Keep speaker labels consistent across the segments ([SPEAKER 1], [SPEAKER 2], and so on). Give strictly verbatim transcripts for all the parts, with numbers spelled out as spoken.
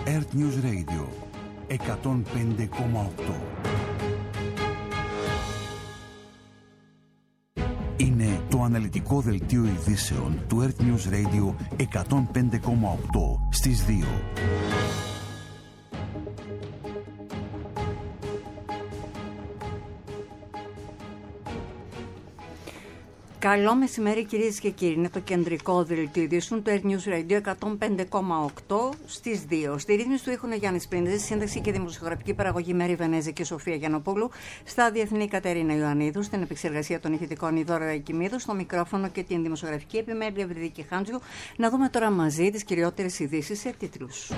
[SPEAKER 1] Earth News Radio εκατόν πέντε κόμμα οκτώ. Είναι το αναλυτικό δελτίο ειδήσεων του Earth News Radio εκατόν πέντε κόμμα οκτώ στις δύο.
[SPEAKER 2] Καλό μεσημέρι κυρίες και κύριοι, είναι το κεντρικό δελτίο ειδήσεων του Earth News Radio εκατόν πέντε κόμμα οκτώ στις δύο. Στη ρύθμιση του ήχουν Γιάννης Πρίντεζης, σύνταξη και δημοσιογραφική παραγωγή Μέρη Βενέζη και Σοφία Γιαννοπούλου, στα διεθνή Κατερίνα Ιωαννίδου, στην επεξεργασία των ηχητικών η Δώρα Εκημίδου, στο μικρόφωνο και την δημοσιογραφική επιμέλεια Ευρυδίκη Χάντζιου. Να δούμε τώρα μαζί τις κυριότερες ειδήσεις σε τίτλους.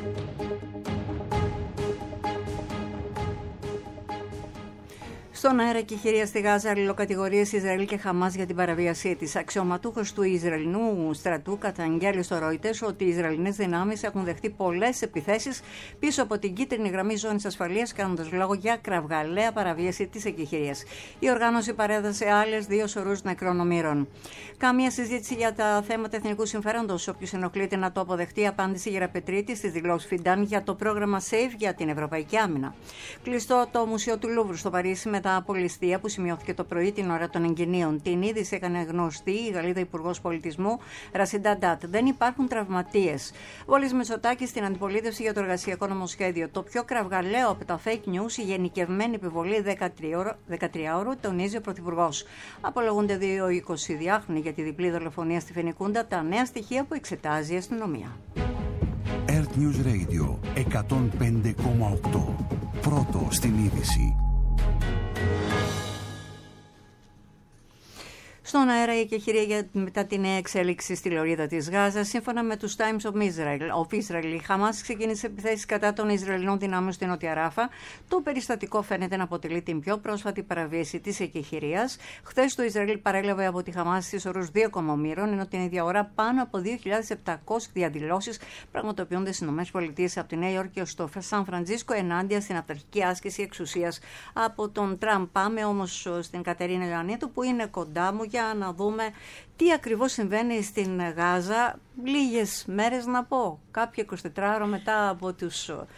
[SPEAKER 2] Στον αέρα εκεχηρία στη Γάζα, αλληλοκατηγορίες Ισραήλ και Χαμάς για την παραβίασή της. Αξιωματούχος του Ισραηλινού στρατού καταγγέλει στο Reuters ότι οι Ισραηλινές δυνάμεις έχουν δεχτεί πολλές επιθέσεις πίσω από την κίτρινη γραμμή ζώνης ασφαλείας, κάνοντας λόγο για κραυγαλαία παραβίαση της εκεχηρίας. Η οργάνωση παρέδωσε άλλες δύο σωρούς νεκρών ομήρων. Καμία συζήτηση για τα θέματα εθνικού συμφέροντος. Όποιος ενοχλείται να το αποδεχτεί, απάντηση Γεραπετρίτη στις δηλώσεις Φιντάν για το πρόγραμμα SAFE για την Ευρωπαϊκή Άμυνα. Κλειστό το Μουσείο του Λούβρου στο Παρίσι μετά από ληστεία που σημειώθηκε το πρωί την ώρα των εγγενείων. Την είδηση έκανε γνωστή η Γαλλίδα Υπουργός Πολιτισμού Ρασίντα Ντάτ. Δεν υπάρχουν τραυματίες. Βόλης Μητσοτάκης στην αντιπολίτευση για το εργασιακό νομοσχέδιο. Το πιο κραυγαλαίο από τα fake news, η γενικευμένη επιβολή δεκατρία ώρου, τονίζει ο Πρωθυπουργός. Απολογούνται δύο εικοσιδιάχρονοι για τη διπλή δολοφονία στη Φενικούντα, τα νέα στοιχεία που εξετάζει η αστυνομία.
[SPEAKER 1] Earth News Radio εκατόν πέντε κόμμα οκτώ. Πρώτο στην είδηση.
[SPEAKER 2] Στον αέρα η εκεχηρία μετά την νέα εξέλιξη στη λωρίδα της Γάζας. Σύμφωνα με τους Times of Israel, of Israel, η Χαμάς ξεκίνησε επιθέσεις κατά των Ισραηλινών δυνάμεων στην Νότια Ράφα. Το περιστατικό φαίνεται να αποτελεί την πιο πρόσφατη παραβίαση της εκεχηρίας. Χθες το Ισραήλ παρέλαβε από τη Χαμάς στις ορούς δύο κομμωμήρων, ενώ την ίδια ώρα πάνω από δύο χιλιάδες επτακόσιες διαδηλώσεις πραγματοποιούνται στις ΗΠΑ από τη Νέα Υόρκη ως το Σαν Φραντζίσκο ενάντια στην αυταρχική άσκηση εξουσίας από τον Τραμπ. Πάμε όμως στην Κατερίνα Ιωαννίδου που είναι κοντά μου για να δούμε τι ακριβώς συμβαίνει στην Γάζα. Λίγες μέρες να πω, κάποιο εικοσιτετράωρο μετά από τους, α,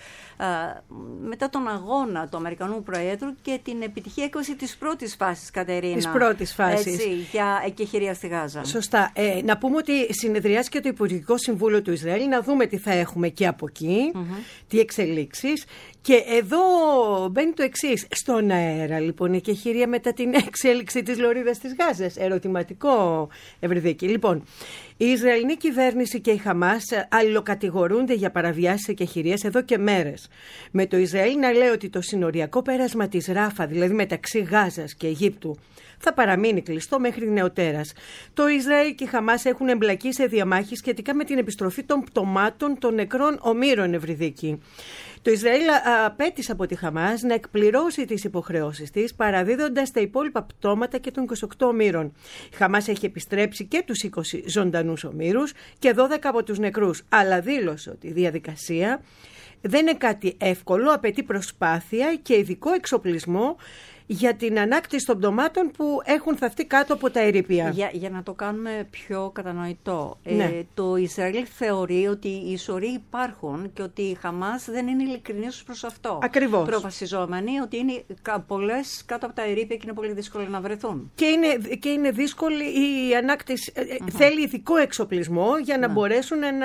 [SPEAKER 2] μετά τον αγώνα του Αμερικανού Προέδρου και την επιτυχή έκβαση της πρώτης φάσης, Κατερίνα.
[SPEAKER 3] Της πρώτης φάσης.
[SPEAKER 2] Έτσι, για εκεχηρία στη Γάζα.
[SPEAKER 3] Σωστά. Ε, να πούμε ότι συνεδριάζει και το Υπουργικό Συμβούλιο του Ισραήλ, να δούμε τι θα έχουμε και από εκεί, mm-hmm. τι εξελίξεις. Και εδώ μπαίνει το εξής. Στον αέρα, λοιπόν, η εκεχηρία μετά την εξέλιξη της λωρίδας της Γάζας. Ερωτηματικό, Ευρυδίκη. Λοιπόν, η Ισραηλινή κυβέρνηση και η Χαμάς αλληλοκατηγορούνται για παραβιάσεις εκεχηρίας εδώ και μέρες. Με το Ισραήλ να λέει ότι το συνοριακό πέρασμα της Ράφα, δηλαδή μεταξύ Γάζας και Αιγύπτου, θα παραμείνει κλειστό μέχρι νεοτέρας. Το Ισραήλ και η Χαμάς έχουν εμπλακεί σε διαμάχη σχετικά με την επιστροφή των πτωμάτων των νεκρών ομήρων, Ευρυδίκη. Το Ισραήλ απέτησε από τη Χαμάς να εκπληρώσει τις υποχρεώσεις της, παραδίδοντας τα υπόλοιπα πτώματα και των είκοσι οκτώ ομήρων. Η Χαμάς έχει επιστρέψει και τους είκοσι ζωντανούς ομήρους και δώδεκα από τους νεκρούς, αλλά δήλωσε ότι η διαδικασία δεν είναι κάτι εύκολο, απαιτεί προσπάθεια και ειδικό εξοπλισμό για την ανάκτηση των πτωμάτων που έχουν θαυτεί κάτω από τα ερείπια.
[SPEAKER 2] Για, για να το κάνουμε πιο κατανοητό,
[SPEAKER 3] ναι.
[SPEAKER 2] ε, το Ισραήλ θεωρεί ότι οι σωροί υπάρχουν και ότι η Χαμάς δεν είναι ειλικρινής προς αυτό.
[SPEAKER 3] Ακριβώς.
[SPEAKER 2] Προβασιζόμενοι ότι είναι πολλές κάτω από τα ερείπια και είναι πολύ δύσκολο να βρεθούν.
[SPEAKER 3] Και είναι, και είναι δύσκολη η ανάκτηση. Uh-huh. Θέλει ειδικό εξοπλισμό για να uh-huh. μπορέσουν να...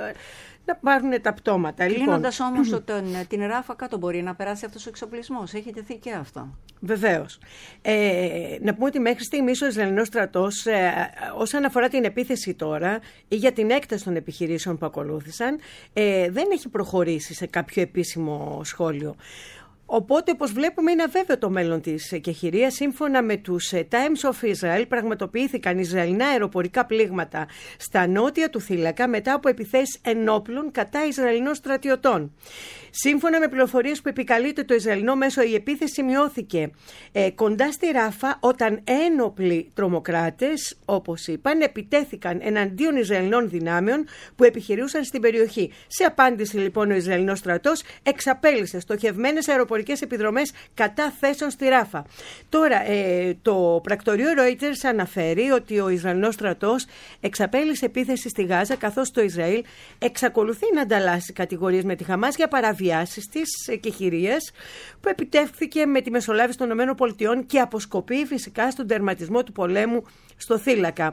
[SPEAKER 3] να πάρουν τα πτώματα.
[SPEAKER 2] Κλείνοντας
[SPEAKER 3] λοιπόν.
[SPEAKER 2] όμως τον, την Ράφα κάτω μπορεί να περάσει αυτός ο εξοπλισμός. Έχει τεθεί και αυτό.
[SPEAKER 3] Βεβαίως. Ε, να πούμε ότι μέχρι στιγμής ο Ισραηλινός στρατός, ε, όσον αφορά την επίθεση τώρα ή για την έκταση των επιχειρήσεων που ακολούθησαν, ε, δεν έχει προχωρήσει σε κάποιο επίσημο σχόλιο. Οπότε, όπως βλέπουμε, είναι αβέβαιο το μέλλον της εκεχηρίας. Σύμφωνα με τους Times of Israel, πραγματοποιήθηκαν Ισραηλινά αεροπορικά πλήγματα στα νότια του θύλακα μετά από επιθέσεις ενόπλων κατά Ισραηλινών στρατιωτών. Σύμφωνα με πληροφορίες που επικαλείται το Ισραηλινό μέσο, η επίθεση σημειώθηκε ε, κοντά στη Ράφα όταν ένοπλοι τρομοκράτες, όπως είπαν, επιτέθηκαν εναντίον Ισραηλινών δυνάμεων που επιχειρούσαν στην περιοχή. Σε απάντηση, λοιπόν, ο Ισραηλινός στρατός εξαπέλυσε στοχευμένες αεροπορικές αεροπορικές επιδρομές κατά θέσεων στη Ράφα. Τώρα, ε, το πρακτορείο Reuters αναφέρει ότι ο Ισραηλινός στρατός εξαπέλυσε επίθεση στη Γάζα, καθώς το Ισραήλ εξακολουθεί να ανταλλάσσει κατηγορίες με τη Χαμάς για παραβιάσεις της εκεχηρίας που επιτεύχθηκε με τη μεσολάβηση των ΗΠΑ και αποσκοπεί φυσικά στον τερματισμό του πολέμου στο θύλακα.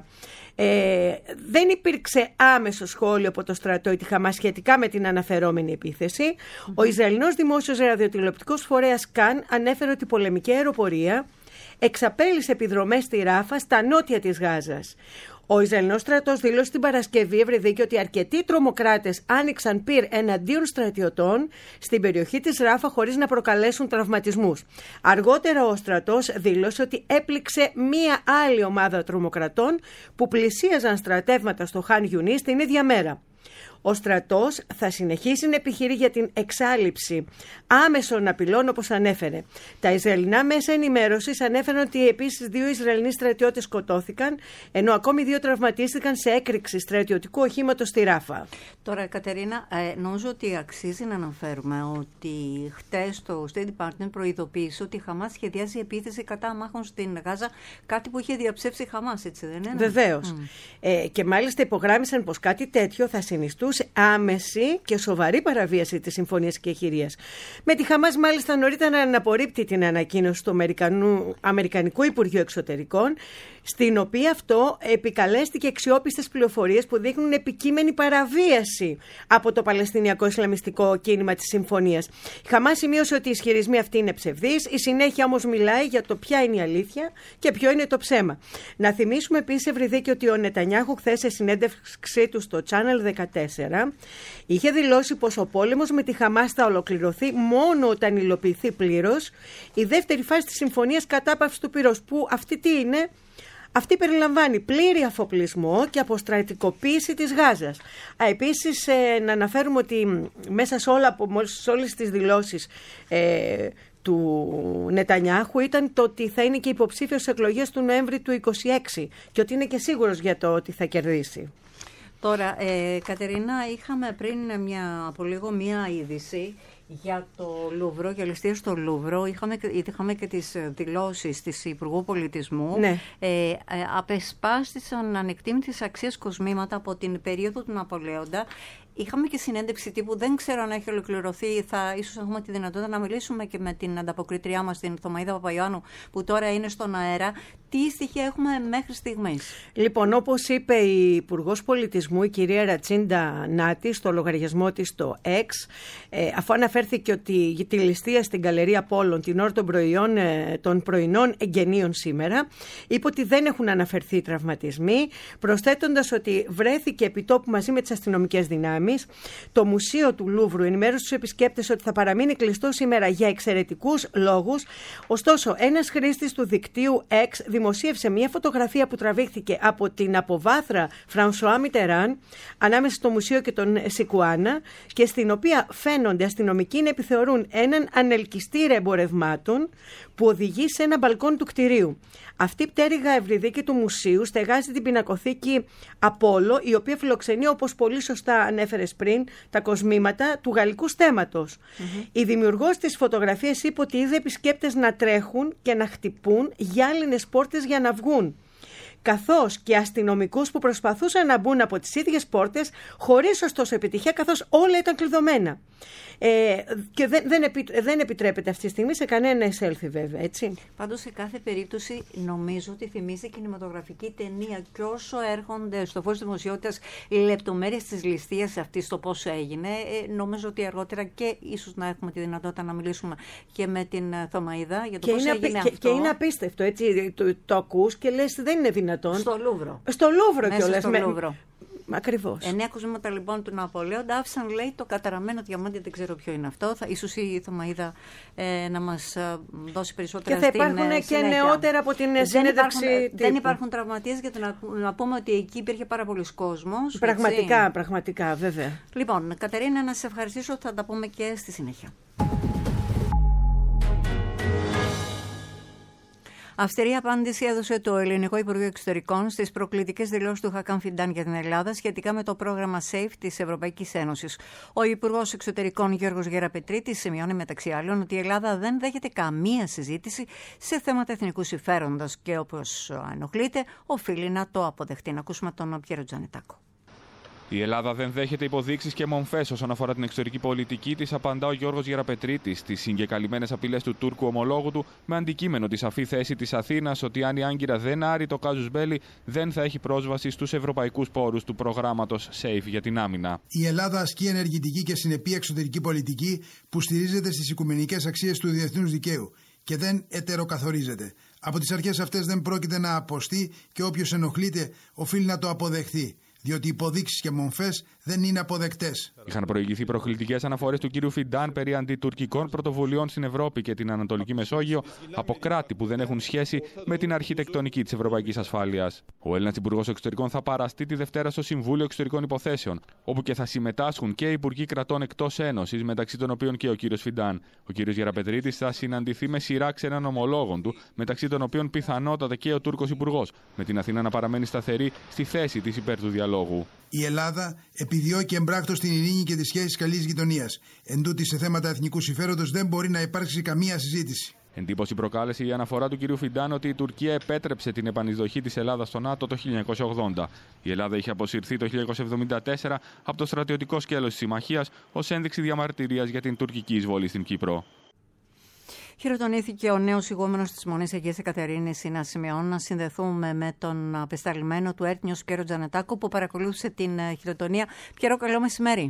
[SPEAKER 3] Ε, δεν υπήρξε άμεσο σχόλιο από το στρατό ή τη Χαμάς σχετικά με την αναφερόμενη επίθεση. Mm-hmm. Ο Ισραηλινός δημόσιος ραδιοτηλεοπτικός φορέας Καν ανέφερε ότι η πολεμική αεροπορία εξαπέλυσε επιδρομές στη Ράφα στα νότια της Γάζας. Ο Ισραηλινός στρατός δήλωσε την Παρασκευή ευρεδίκη ότι αρκετοί τρομοκράτες άνοιξαν πυρ εναντίον στρατιωτών στην περιοχή της Ράφα χωρίς να προκαλέσουν τραυματισμούς. Αργότερα ο στρατός δήλωσε ότι έπληξε μία άλλη ομάδα τρομοκρατών που πλησίαζαν στρατεύματα στο Χαν Γιουνίς την ίδια μέρα. Ο στρατός θα συνεχίσει να επιχειρεί για την εξάλειψη άμεσων απειλών, όπως ανέφερε. Τα Ισραηλινά μέσα ενημέρωσης ανέφεραν ότι επίσης δύο Ισραηλινοί στρατιώτες σκοτώθηκαν, ενώ ακόμη δύο τραυματίστηκαν σε έκρηξη στρατιωτικού οχήματος στη Ράφα.
[SPEAKER 2] Τώρα, Κατερίνα, ε, νομίζω ότι αξίζει να αναφέρουμε ότι χτες το State Department προειδοποίησε ότι η Χαμάς σχεδιάζει επίθεση κατά αμάχων στην Γάζα, κάτι που είχε διαψεύσει η Χαμάς, έτσι δεν είναι?
[SPEAKER 3] Βεβαίως. Mm. Ε, και μάλιστα υπογράμμισαν πως κάτι τέτοιο θα συνιστούσε άμεση και σοβαρή παραβίαση της Συμφωνίας Εκεχηρίας. Με τη Χαμάς μάλιστα νωρίτερα να απορρίπτει την ανακοίνωση του Αμερικανού, Αμερικανικού Υπουργείου Εξωτερικών, στην οποία αυτό επικαλέστηκε αξιόπιστες πληροφορίες που δείχνουν επικείμενη παραβίαση από το Παλαιστινιακό Ισλαμιστικό κίνημα της Συμφωνίας. Η Χαμάς σημείωσε ότι οι ισχυρισμοί αυτοί είναι ψευδείς, η συνέχεια όμως μιλάει για το ποια είναι η αλήθεια και ποιο είναι το ψέμα. Να θυμίσουμε επίσης, Ευρυδίκη, ότι ο Νετανιάχου χθες σε συνέντευξή του στο Channel δεκατέσσερα είχε δηλώσει πως ο πόλεμος με τη Χαμάς θα ολοκληρωθεί μόνο όταν υλοποιηθεί πλήρως η δεύτερη φάση της Συμφωνίας Κατάπαυσης του Πυρός, που αυτή τι είναι? Αυτή περιλαμβάνει πλήρη αφοπλισμό και αποστρατικοποίηση της Γάζας. Α, επίσης, ε, να αναφέρουμε ότι μέσα σε, όλα, σε όλες τις δηλώσεις ε, του Νετανιάχου ήταν το ότι θα είναι και υποψήφιος στις εκλογές του Νοέμβρη του είκοσι έξι και ότι είναι και σίγουρος για το ότι θα κερδίσει.
[SPEAKER 2] Τώρα, ε, Κατερίνα, είχαμε πριν μια, από λίγο μία είδηση για το Λούβρο, για ληστείες στο Λούβρο. Είχαμε, είχαμε και τις δηλώσεις της Υπουργού Πολιτισμού.
[SPEAKER 3] Ναι.
[SPEAKER 2] Ε, ε, απεσπάστησαν ανεκτήμητης αξίας κοσμήματα από την περίοδο του Ναπολέοντα. Είχαμε και συνέντευξη τύπου, δεν ξέρω αν έχει ολοκληρωθεί. Θα ίσως έχουμε τη δυνατότητα να μιλήσουμε και με την ανταποκριτριά μας, την Θωμαΐδα Παπαϊωάννου, που τώρα είναι στον αέρα. Τι στοιχεία έχουμε μέχρι στιγμής?
[SPEAKER 3] Λοιπόν, όπως είπε η Υπουργός Πολιτισμού, η κυρία Ρατσίντα Νάτη, στο λογαριασμό της στο X, ε, αφού αναφέρθηκε ότι τη ληστεία στην Γκαλερία Πόλων την ώρα των, πρωιών, ε, των πρωινών εγγενείων σήμερα, είπε ότι δεν έχουν αναφερθεί τραυματισμοί, προσθέτοντας ότι βρέθηκε επιτόπου μαζί με τις αστυνομικές δυνάμεις. Το Μουσείο του Λούβρου ενημέρωσε στους επισκέπτες ότι θα παραμείνει κλειστό σήμερα για εξαιρετικούς λόγους. Ωστόσο, ένας χρήστης του δικτύου X δημοσίευσε μια φωτογραφία που τραβήχθηκε από την αποβάθρα Φρανσουά Μιτεράν ανάμεσα στο μουσείο και τον Σικουάνα, και στην οποία φαίνονται αστυνομικοί να επιθεωρούν έναν ανελκυστήρα εμπορευμάτων που οδηγεί σε ένα μπαλκόν του κτηρίου. Αυτή η πτέρυγα Ευρυδίκη του μουσείου στεγάζει την πινακοθήκη Απόλλω, η οποία φιλοξενεί, όπως πολύ σωστά ανέφερες πριν, τα κοσμήματα του γαλλικού στέμματος. Mm-hmm. Η δημιουργός της φωτογραφίας είπε ότι είδε επισκέπτες να τρέχουν και να χτυπούν γυάλινες πόρτες για να βγουν, καθώς και αστυνομικούς που προσπαθούσαν να μπουν από τις ίδιες πόρτες, χωρίς ωστόσο επιτυχία, καθώς όλα ήταν κλειδωμένα. Ε, και δεν, δεν, επι, δεν επιτρέπεται αυτή τη στιγμή σε κανένα εισέλθει, βέβαια, έτσι.
[SPEAKER 2] Πάντως, σε κάθε περίπτωση, νομίζω ότι θυμίζει κινηματογραφική ταινία, και όσο έρχονται στο φως της δημοσιότητας οι λεπτομέρειες της ληστείας αυτής, το πώς έγινε, ε, νομίζω ότι αργότερα και ίσως να έχουμε τη δυνατότητα να μιλήσουμε και με την Θωμαΐδα για το
[SPEAKER 3] και
[SPEAKER 2] πώς
[SPEAKER 3] είναι
[SPEAKER 2] έγινε
[SPEAKER 3] απει,
[SPEAKER 2] αυτό.
[SPEAKER 3] Και, και είναι απίστευτο, έτσι, το, το ακούς και λες δεν είναι δυνατόν.
[SPEAKER 2] Στο Λούβρο.
[SPEAKER 3] Στο Λούβρο
[SPEAKER 2] Μέσα
[SPEAKER 3] κιόλας.
[SPEAKER 2] στο
[SPEAKER 3] Με...
[SPEAKER 2] Λούβρο.
[SPEAKER 3] Ακριβώς.
[SPEAKER 2] Εννέα κοσμήματα λοιπόν του Ναπολέοντα άφησαν, λέει, το καταραμένο διαμάντι, δεν ξέρω ποιο είναι αυτό. Θα, ίσως η Θωμαΐδα ε, να μας ε, δώσει περισσότερα
[SPEAKER 3] στην
[SPEAKER 2] συνέχεια.
[SPEAKER 3] Και θα υπάρχουν και νεότερα από την δεν συνέντευξη
[SPEAKER 2] υπάρχουν,
[SPEAKER 3] τύπου.
[SPEAKER 2] Δεν υπάρχουν τραυματίες, γιατί να, να πούμε ότι εκεί υπήρχε πάρα πολλοί κόσμος.
[SPEAKER 3] Πραγματικά,
[SPEAKER 2] έτσι.
[SPEAKER 3] πραγματικά, βέβαια. Λοιπόν,
[SPEAKER 2] Κατερίνα, να σε ευχαριστήσω, θα τα πούμε και στη συνέχεια. Αυστηρή απάντηση έδωσε το Ελληνικό Υπουργείο Εξωτερικών στις προκλητικές δηλώσεις του Χακάν Φιντάν για την Ελλάδα σχετικά με το πρόγραμμα SAFE της Ευρωπαϊκής Ένωσης. Ο Υπουργός Εξωτερικών Γιώργος Γεραπετρίτης σημειώνει μεταξύ άλλων ότι η Ελλάδα δεν δέχεται καμία συζήτηση σε θέματα εθνικού συμφέροντος και όπως ενοχλείται οφείλει να το αποδεχτεί. Να ακούσουμε τον Πιέρο Τζανετάκο.
[SPEAKER 4] Η Ελλάδα δεν δέχεται υποδείξεις και μομφές όσον αφορά την εξωτερική πολιτική της, απαντά ο Γιώργος Γεραπετρίτης στις συγκεκαλυμμένες απειλές του Τούρκου ομολόγου του, με αντικείμενο τη σαφή θέση της Αθήνας ότι αν η Άγκυρα δεν άρει το κάζους μπέλι, δεν θα έχει πρόσβαση στους ευρωπαϊκούς πόρους του προγράμματος SAFE για την άμυνα.
[SPEAKER 5] Η Ελλάδα ασκεί ενεργητική και συνεπή εξωτερική πολιτική που στηρίζεται στις οικουμενικές αξίες του διεθνούς δικαίου και δεν ετεροκαθορίζεται. Από τις αρχές αυτές δεν πρόκειται να αποστεί και όποιος ενοχλείται οφείλει να το αποδεχθεί. Διότι υποδείξεις και μομφές δεν είναι αποδεκτές.
[SPEAKER 4] Είχαν προηγηθεί προκλητικές αναφορές του κ. Φιντάν περί αντιτουρκικών πρωτοβουλειών στην Ευρώπη και την Ανατολική Μεσόγειο από κράτη που δεν έχουν σχέση με την αρχιτεκτονική της ευρωπαϊκής ασφάλειας. Ο Έλληνας Υπουργός Εξωτερικών θα παραστεί τη Δευτέρα στο Συμβούλιο Εξωτερικών Υποθέσεων, όπου και θα συμμετάσχουν και υπουργοί κρατών εκτός Ένωσης, μεταξύ των οποίων και ο κ. Φιντάν. Ο κ. Γεραπετρίτης θα συναντηθεί με σειρά ξένων ομολόγων του, μεταξύ των οποίων πιθανότατα και ο Τούρκος Υπουργός, με την Αθήνα να παραμένει σταθερή στη θέση της υπέρ του διαλόγου.
[SPEAKER 5] Η Ελλάδα επιδιώκει εμπράκτως την ειρήνη και τις σχέσεις καλής γειτονίας. Εν τούτη, σε θέματα εθνικού συμφέροντος δεν μπορεί να υπάρξει καμία συζήτηση.
[SPEAKER 4] Εντύπωση προκάλεσε η αναφορά του κ. Φιντάν ότι η Τουρκία επέτρεψε την επανεισδοχή της Ελλάδας στο ΝΑΤΟ το χίλια εννιακόσια ογδόντα. Η Ελλάδα είχε αποσυρθεί το χίλια εννιακόσια εβδομήντα τέσσερα από το στρατιωτικό σκέλος της συμμαχίας ως ένδειξη διαμαρτυρίας για την τουρκική εισβολή στην Κύπρο.
[SPEAKER 2] Χειροτονήθηκε ο νέος ηγούμενος της Μονής Αγίας Εκατερίνης Σίνα Σιμεών. Να συνδεθούμε με τον απεσταλμένο του Earth News Πιέρο Τζανετάκο που παρακολούθησε την χειροτονία. Πιέρο, καλό μεσημέρι.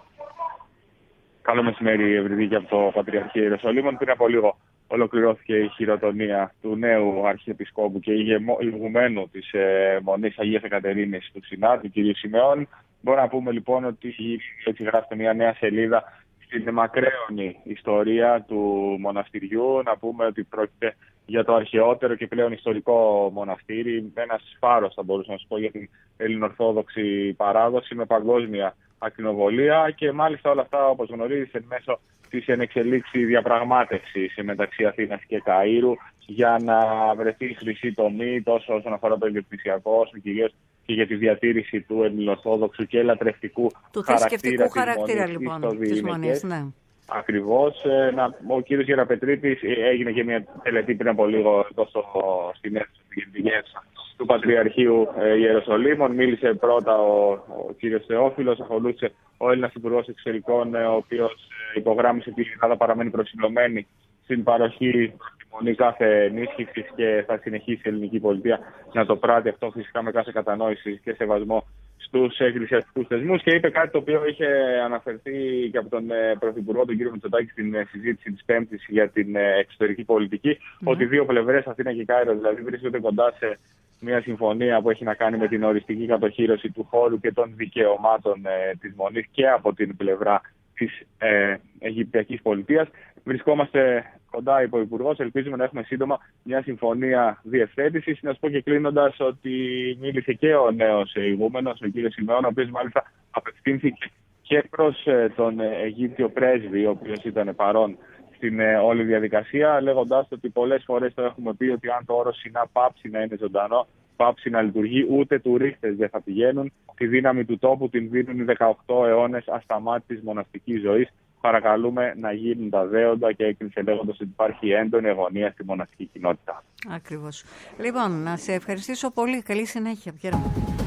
[SPEAKER 6] Καλό μεσημέρι, Ευρυδίκη, από το Πατριαρχείο Ιεροσολύμων. Πριν από λίγο ολοκληρώθηκε η χειροτονία του νέου Αρχιεπισκόπου και ηγουμένου της ε, Μονής Αγίας Εκατερίνης του Σινά, του κ. Σιμεών. Μπορούμε να πούμε λοιπόν ότι έτσι γράφεται μια νέα σελίδα στην μακραίωνη ιστορία του μοναστηριού. Να πούμε ότι πρόκειται για το αρχαιότερο και πλέον ιστορικό μοναστήρι, ένας φάρος θα μπορούσα να σου πω για την ελληνοορθόδοξη παράδοση, με παγκόσμια ακτινοβολία και μάλιστα όλα αυτά, όπως γνωρίζεις, εν μέσω της ενεξελίξη διαπραγμάτευσης μεταξύ Αθήνας και Καΐρου για να βρεθεί η χρυσή τομή τόσο όσον αφορά το ιδιοκτησιακό όσο κυρίως και για τη διατήρηση του ελληνοορθόδοξου και λατρευτικού
[SPEAKER 2] του
[SPEAKER 6] χαρακτήρα,
[SPEAKER 2] χαρακτήρα λοιπόν της Μονής. Ναι.
[SPEAKER 6] Ακριβώς. Ο κύριος Γεραπετρίτης έγινε και μια τελετή πριν από λίγο τόσο στην αίθουσα του Πατριαρχείου Ιεροσολύμων. Μίλησε πρώτα ο, ο κύριος Θεόφιλος, ακολούθησε ο Έλληνας Υπουργός Εξωτερικών, ο οποίος υπογράμμισε ότι η Ελλάδα παραμένει προσιλωμένη στην παροχή μονή κάθε ενίσχυση και θα συνεχίσει η ελληνική πολιτεία να το πράττει αυτό, φυσικά με κάθε κατανόηση και σεβασμό στους εκκλησιαστικούς θεσμούς. Και είπε κάτι το οποίο είχε αναφερθεί και από τον Πρωθυπουργό, τον κύριο Μητσοτάκη, στην συζήτηση της Πέμπτης για την εξωτερική πολιτική, mm. ότι δύο πλευρές, Αθήνα και Κάιρο, δηλαδή βρίσκονται κοντά σε μια συμφωνία που έχει να κάνει με την οριστική κατοχήρωση του χώρου και των δικαιωμάτων ε, της Μονής και από την πλευρά της ε, Αιγυπτιακής πολιτείας. Βρισκόμαστε κοντά, είπε ο Υπουργός. Ελπίζουμε να έχουμε σύντομα μια συμφωνία διευθέτησης. Να σου πω και κλείνοντας ότι μίλησε και ο νέος ηγούμενος, ο κ. Σιμεών, ο οποίος μάλιστα απευθύνθηκε και προς τον Αιγύπτιο πρέσβη, ο οποίος ήταν παρόν στην όλη διαδικασία, λέγοντας ότι πολλές φορές το έχουμε πει ότι αν το όρος Σινά πάψει να είναι ζωντανό, πάψει να λειτουργεί, ούτε τουρίστες δεν θα πηγαίνουν. Τη δύναμη του τόπου την δίνουν οι δεκαοκτώ αιώνες ασταμάτητης μοναστικής ζωής. Παρακαλούμε να γίνουν τα δέοντα, και έκλεισε λέγοντας ότι υπάρχει έντονη αγωνία στη μοναστική κοινότητα.
[SPEAKER 2] Ακριβώς. Λοιπόν, να σε ευχαριστήσω πολύ. Καλή συνέχεια, Πιέρο.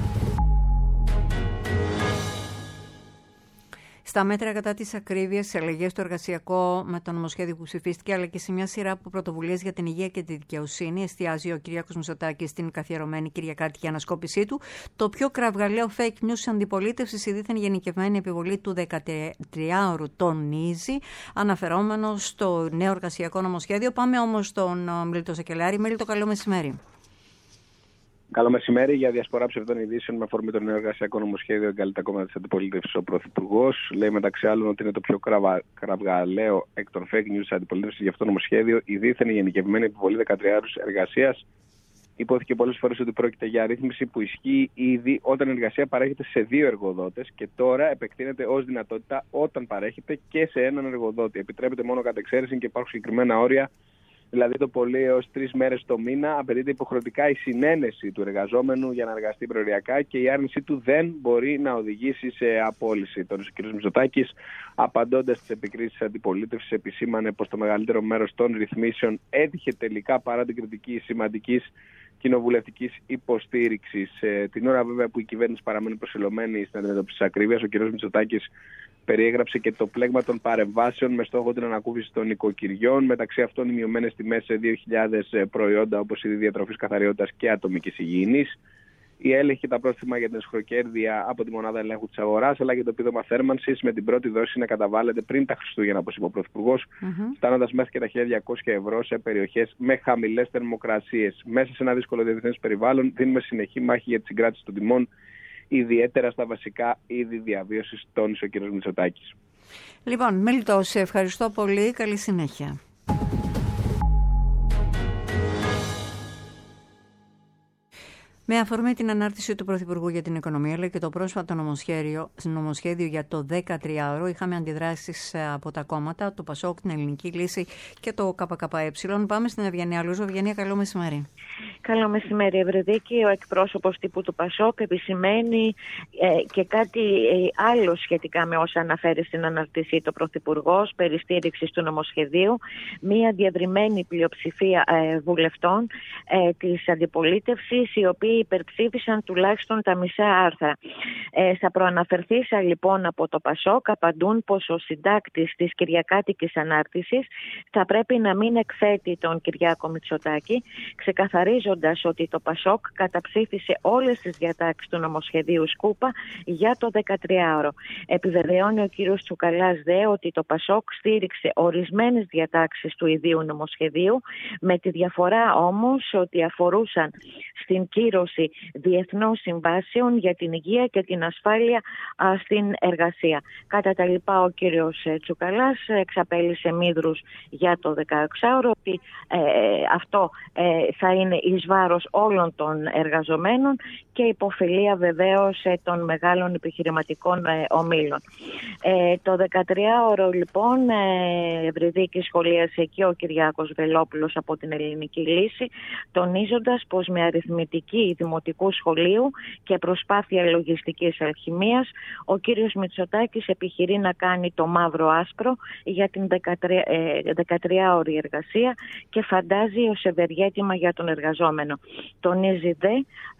[SPEAKER 2] Στα μέτρα κατά της ακρίβειας, σε αλλαγές στο εργασιακό με το νομοσχέδιο που ψηφίστηκε, αλλά και σε μια σειρά από πρωτοβουλίες για την υγεία και τη δικαιοσύνη, εστιάζει ο Κυριάκος Μητσοτάκης στην καθιερωμένη Κυριακάτικη ανασκόπησή του. Το πιο κραυγαλαίο fake news της αντιπολίτευσης, η δίθεν γενικευμένη επιβολή του δεκατριάωρου, τονίζει, αναφερόμενο στο νέο εργασιακό νομοσχέδιο. Πάμε όμως στον Μίλτο Σακελάρη. Μίλτο, καλό μεσημέρι.
[SPEAKER 7] Καλό μεσημέρι. Για διασπορά ψευδών ειδήσεων με αφορμή το νέο εργασιακό νομοσχέδιο εγκαλεί τα κόμματα της αντιπολίτευσης ο Πρωθυπουργός. Λέει μεταξύ άλλων ότι είναι το πιο κραυγαλαίο εκ των fake news της αντιπολίτευσης για αυτό το νομοσχέδιο η δίθεν γενικευμένη επιβολή δεκατριάωρης εργασίας. Υπόθηκε πολλές φορές ότι πρόκειται για αρρύθμιση που ισχύει ήδη όταν η εργασία παρέχεται σε δύο εργοδότες και τώρα επεκτείνεται ως δυνατότητα όταν παρέχεται και σε έναν εργοδότη. Επιτρέπεται μόνο κατ' εξαίρεση και υπάρχουν συγκεκριμένα όρια δηλαδή το πολύ έως τρεις μέρες το μήνα. Απαιτείται υποχρεωτικά η συνένεση του εργαζόμενου για να εργαστεί προοριακά και η άρνησή του δεν μπορεί να οδηγήσει σε απόλυση. Τώρα ο κ. Μητσοτάκης, απαντώντας στις επικρίσεις της αντιπολίτευσης, επισήμανε πως το μεγαλύτερο μέρος των ρυθμίσεων έτυχε τελικά παρά την κριτική σημαντικής κοινοβουλευτικής υποστήριξης. Ε, την ώρα βέβαια που η κυβέρνηση παραμένει προσιλωμένη στην αντιμετώπιση της ακρίβειας, ο κ. Μητσοτάκης περιέγραψε και το πλέγμα των παρεμβάσεων με στόχο την ανακούφιση των νοικοκυριών, μεταξύ αυτών οι μειωμένες τιμές σε δύο χιλιάδες προϊόντα όπως είδη διατροφής, καθαριότητας και ατομικής υγιεινής, η έλεγχη και τα πρόστιμα για την εσχροκέρδεια από τη μονάδα ελέγχου της αγοράς, αλλά και το επίδομα θέρμανσης με την πρώτη δόση να καταβάλλεται πριν τα Χριστούγεννα, όπως είπε ο Πρωθυπουργός, mm-hmm. φτάνοντας μέχρι και τα χίλια διακόσια ευρώ σε περιοχές με χαμηλές θερμοκρασίες. Μέσα σε ένα δύσκολο διεθνές περιβάλλον, δίνουμε συνεχή μάχη για τη συγκράτηση των τιμών, ιδιαίτερα στα βασικά είδη διαβίωσης, τόνισε ο κ. Μητσοτάκης.
[SPEAKER 2] Λοιπόν, Μέλιτο, σε ευχαριστώ πολύ. Καλή συνέχεια. Με αφορμή την ανάρτηση του Πρωθυπουργού για την Οικονομία αλλά και το πρόσφατο νομοσχέδιο, νομοσχέδιο για το δεκατριάωρο, είχαμε αντιδράσεις από τα κόμματα, το ΠΑΣΟΚ, την Ελληνική Λύση και το ΚΚΕ. Πάμε στην Ευγενία Λούζο. Ευγενία, καλό μεσημέρι.
[SPEAKER 8] Καλό μεσημέρι, Ευρεδίκη. Ο εκπρόσωπος τύπου του ΠΑΣΟΚ επισημαίνει ε, και κάτι ε, άλλο σχετικά με όσα αναφέρει στην αναρτησή του Πρωθυπουργός περί στήριξης του νομοσχεδίου. Μία διευρυμένη πλειοψηφία ε, βουλευτών ε, της αντιπολίτευσης, οι οποίοι υπερψήφισαν τουλάχιστον τα μισά άρθρα. Ε, στα προαναφερθήσα λοιπόν από το ΠΑΣΟΚ απαντούν πως ο συντάκτης της Κυριακάτικης Ανάρτησης θα πρέπει να μην εκθέτει τον Κυριάκο Μητσοτάκη, ξεκαθαρίζοντας ότι το ΠΑΣΟΚ καταψήφισε όλες τις διατάξεις του νομοσχεδίου Σκούπα για το δεκατριάωρο. Επιβεβαιώνει ο κύριος Τσουκαλάς δε ότι το ΠΑΣΟΚ στήριξε ορισμένες διατάξεις του ιδίου νομοσχεδίου, με τη διαφορά όμως ότι αφορούσαν στην κύρωση διεθνών συμβάσεων για την υγεία και την ασφάλεια α, στην εργασία. Κατά τα λοιπά, ο κύριος Τσουκαλάς εξαπέλυσε μύδρους για το δεκαεξάωρο, ότι ε, αυτό ε, θα είναι εις βάρος όλων των εργαζομένων και υποφελία βεβαίως ε, των μεγάλων επιχειρηματικών ε, ομίλων. Ε, το δεκατριάωρο λοιπόν, ε, Ευρυδίκη σχολίασε και ο Κυριάκος Βελόπουλος από την Ελληνική Λύση, τονίζοντας πως με αριθμητική δημοτικού σχολείου και προσπάθεια λογιστικής αλχημίας, ο κύριος Μητσοτάκης επιχειρεί να κάνει το μαύρο άσπρο για την δεκατριάωρη εργασία και φαντάζει ως ευεργέτημα για τον εργαζόμενο. Τονίζει δε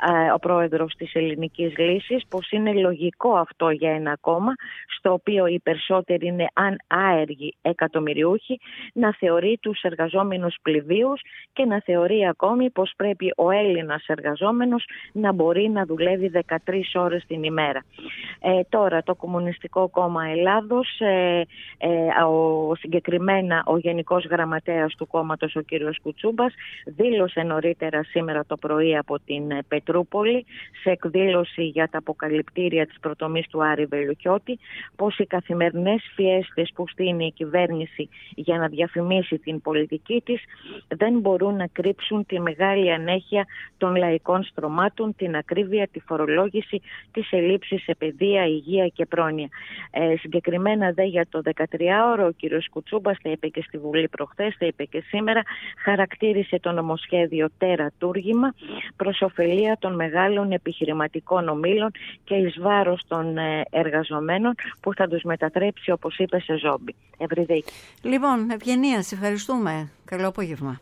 [SPEAKER 8] ο πρόεδρος της Ελληνικής Λύσης πως είναι λογικό αυτό για ένα κόμμα στο οποίο οι περισσότεροι είναι αν άεργοι εκατομμυριούχοι, να θεωρεί τους εργαζόμενους πληβίους και να θεωρεί ακόμη πως πρέπει ο Έλληνας εργαζόμενος να μπορεί να δουλεύει δεκατρείς ώρες την ημέρα. Ε, τώρα το Κομμουνιστικό Κόμμα Ελλάδος, ε, ε, ο, συγκεκριμένα ο Γενικός Γραμματέας του κόμματος ο κύριος Κουτσούμπας, δήλωσε νωρίτερα σήμερα το πρωί από την Πετρούπολη σε εκδήλωση για τα αποκαλυπτήρια της προτομής του Άρη Βελουχιώτη πως οι καθημερινές φιέστες που στείνει η κυβέρνηση για να διαφημίσει την πολιτική της δεν μπορούν να κρύψουν τη μεγάλη ανέχεια των λαϊκών στρωμάτων, την ακρίβεια, τη φορολόγηση, τις ελλείψεις σε παιδεία, υγεία και πρόνοια. Ε, συγκεκριμένα δε για το δεκατριάωρο, ο κύριος Κουτσούμπας, τα είπε και στη Βουλή προχθές, τα είπε και σήμερα, χαρακτήρισε το νομοσχέδιο τερατούργημα προς ωφελία των μεγάλων επιχειρηματικών ομίλων και εις βάρος των ε, εργαζομένων που θα τους μετατρέψει, όπως είπε, σε ζόμπι. Ευρυδίκη.
[SPEAKER 2] Λοιπόν, Ευγενία, σε ευχαριστούμε. Καλό απόγευμα.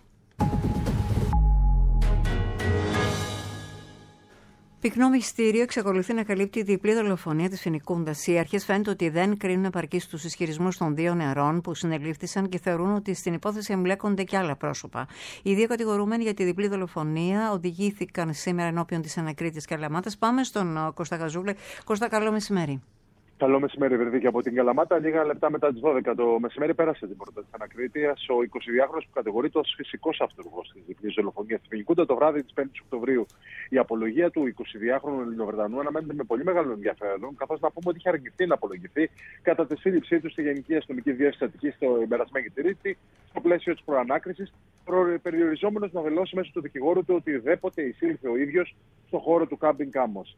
[SPEAKER 2] Πυκνό μυστήριο εξακολουθεί να καλύπτει η διπλή δολοφονία της Φινικούντας. Οι αρχές φαίνεται ότι δεν κρίνουν επαρκείς τους ισχυρισμούς των δύο νεαρών που συνελήφθησαν και θεωρούν ότι στην υπόθεση εμπλέκονται και άλλα πρόσωπα. Οι δύο κατηγορούμενοι για τη διπλή δολοφονία οδηγήθηκαν σήμερα ενώπιον της ανακρίτης Καλαμάτας. Πάμε στον Κώστα Γαζούλη. Κώστα, καλό μεσημέρι.
[SPEAKER 9] Καλό μεσημέρι, Βρεδίκη, από την Καλαμάτα. Λίγα λεπτά μετά τις δώδεκα το μεσημέρι πέρασε την πόρτα της ανακρίτειας ο εικοσιδυάχρονος που κατηγορείται ως φυσικός αυτούργος της διπλής δολοφονίας στη Φινικούντα. Το βράδυ της πέμπτης Οκτωβρίου η απολογία του εικοσιδυάχρονου Ελληνοβρετανού αναμένεται με πολύ μεγάλο ενδιαφέρον, καθώς να πούμε ότι είχε αρνηθεί να απολογηθεί κατά τη σύλληψή του στη Γενική Αστυνομική Διεύθυνση Αττικής την περασμένη Τρίτη, στο πλαίσιο της προανάκρισης, περιοριζόμενος να δηλώσει μέσω του δικηγόρου του ότι δέποτε εισήλθε ο ίδιος στον χώρο του κάμπινγκ Κάμος.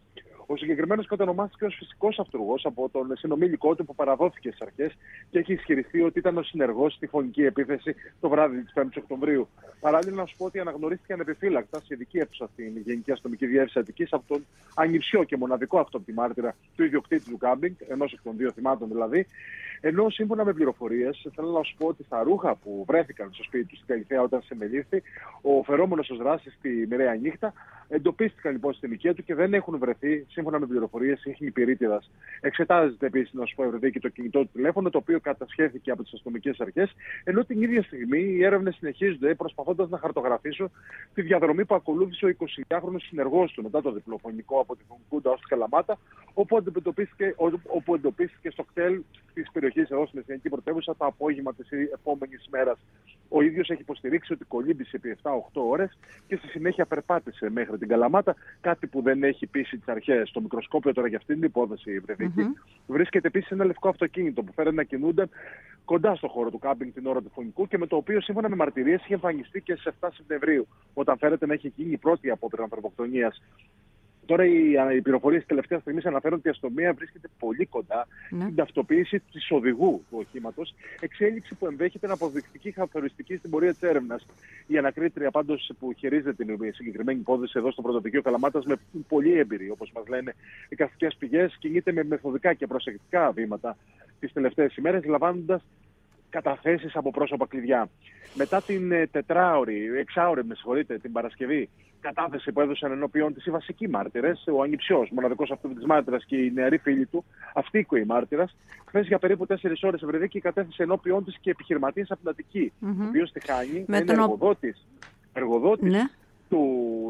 [SPEAKER 9] Ο συγκεκριμένος κατονομάστηκε ως φυσικός αυτούργος από τον συνομήλικό του που παραδόθηκε στις αρχές και έχει ισχυριστεί ότι ήταν ο συνεργός στη φωνική επίθεση το βράδυ της πέμπτης Οκτωβρίου. Παράλληλα, να σου πω ότι αναγνωρίστηκε ανεπιφύλακτα σε ειδική αίθουσα στην Γενική Αστυνομική Διεύθυνση Αττικής από τον ανιψιό και μοναδικό αυτόπτη μάρτυρα του ιδιοκτήτη του κάμπινγκ, ενός εκ των δύο θυμάτων δηλαδή. Ενώ σύμφωνα με πληροφορίες, θέλω να σου πω ότι στα ρούχα που βρέθηκαν στο σπίτι του στην Καλυθέα όταν συμμελήθη, ο φερόμενος ως δράσης στη μοιραία νύχτα, εντοπίστηκαν λοιπόν στην οικία του και δεν έχουν βρεθεί, σύμφωνα με πληροφορίες, ίχνη πυρίτιδας. Εξετάζεται επίσης, να σου πω, Ευρωπαϊκή, το κινητό του τηλέφωνο, το οποίο κατασχέθηκε από τις αστυνομικές αρχές, ενώ την ίδια στιγμή οι έρευνες συνεχίζονται προσπαθώντας να χαρτογραφήσουν τη διαδρομή που ακολούθησε ο εικοσιδυάχρονος συνεργός του μετά το διπλοφωνικό από τη Φωνικούντα ως τη Καλαμάτα, όπου εντοπίστηκε, όπου εντοπίστηκε στο κτέλ της περιοχής εδώ στην Εθνική Πρωτεύουσα το απόγευμα της επόμενης μέρας. Ο ίδιος έχει υποστηρίξει ότι κολύμπησε επί επτά με οκτώ ώρες και στη συνέχεια περπάτησε μέχρι την Καλαμάτα, κάτι που δεν έχει πείσει τις αρχές. Το μικροσκόπιο τώρα για αυτήν την υπόθεση, Βρεδίκη, mm-hmm. βρίσκεται επίσης ένα λευκό αυτοκίνητο που φέρεται να κινούνται κοντά στο χώρο του κάμπινγκ την ώρα του φωνικού και με το οποίο σύμφωνα με μαρτυρίες είχε εμφανιστεί και στις επτά Σεπτεμβρίου, όταν φέρεται να έχει γίνει η πρώτη απόπειρα ανθρωποκτονίας. Τώρα οι, οι πληροφορίες τελευταία στιγμή αναφέρουν ότι η αστυνομία βρίσκεται πολύ κοντά ναι. στην ταυτοποίηση της οδηγού του οχήματος, εξέλιξη που ενδέχεται να αποδεικτική χαρακτηριστική στην πορεία της έρευνας. Η ανακρίτρια πάντως που χειρίζεται την συγκεκριμένη υπόθεση εδώ στο πρωτοδικείο Καλαμάτας με πολύ έμπειρη, όπως μας λένε οι καστικές πηγές, κινείται με μεθοδικά και προσεκτικά βήματα τις τελευταίες ημέρες, λαμβάνοντας καταθέσεις από πρόσωπα κλειδιά. Μετά την τετράωρη, εξάωρη, με συγχωρείτε, την Παρασκευή, κατάθεση που έδωσαν ενώπιον της οι βασικοί μάρτυρες, ο ανιψιός, μοναδικός αυτόπτης μάρτυρας και η νεαρή φίλη του, αυτή η μάρτυρας, χθες για περίπου τέσσερις ώρες Ευρεδίκη κατέθεσε ενώπιον της και επιχειρηματίας από την Αττική, mm-hmm. ο οποίος στη Χάνη είναι τον... εργοδότης, εργοδότης ναι. του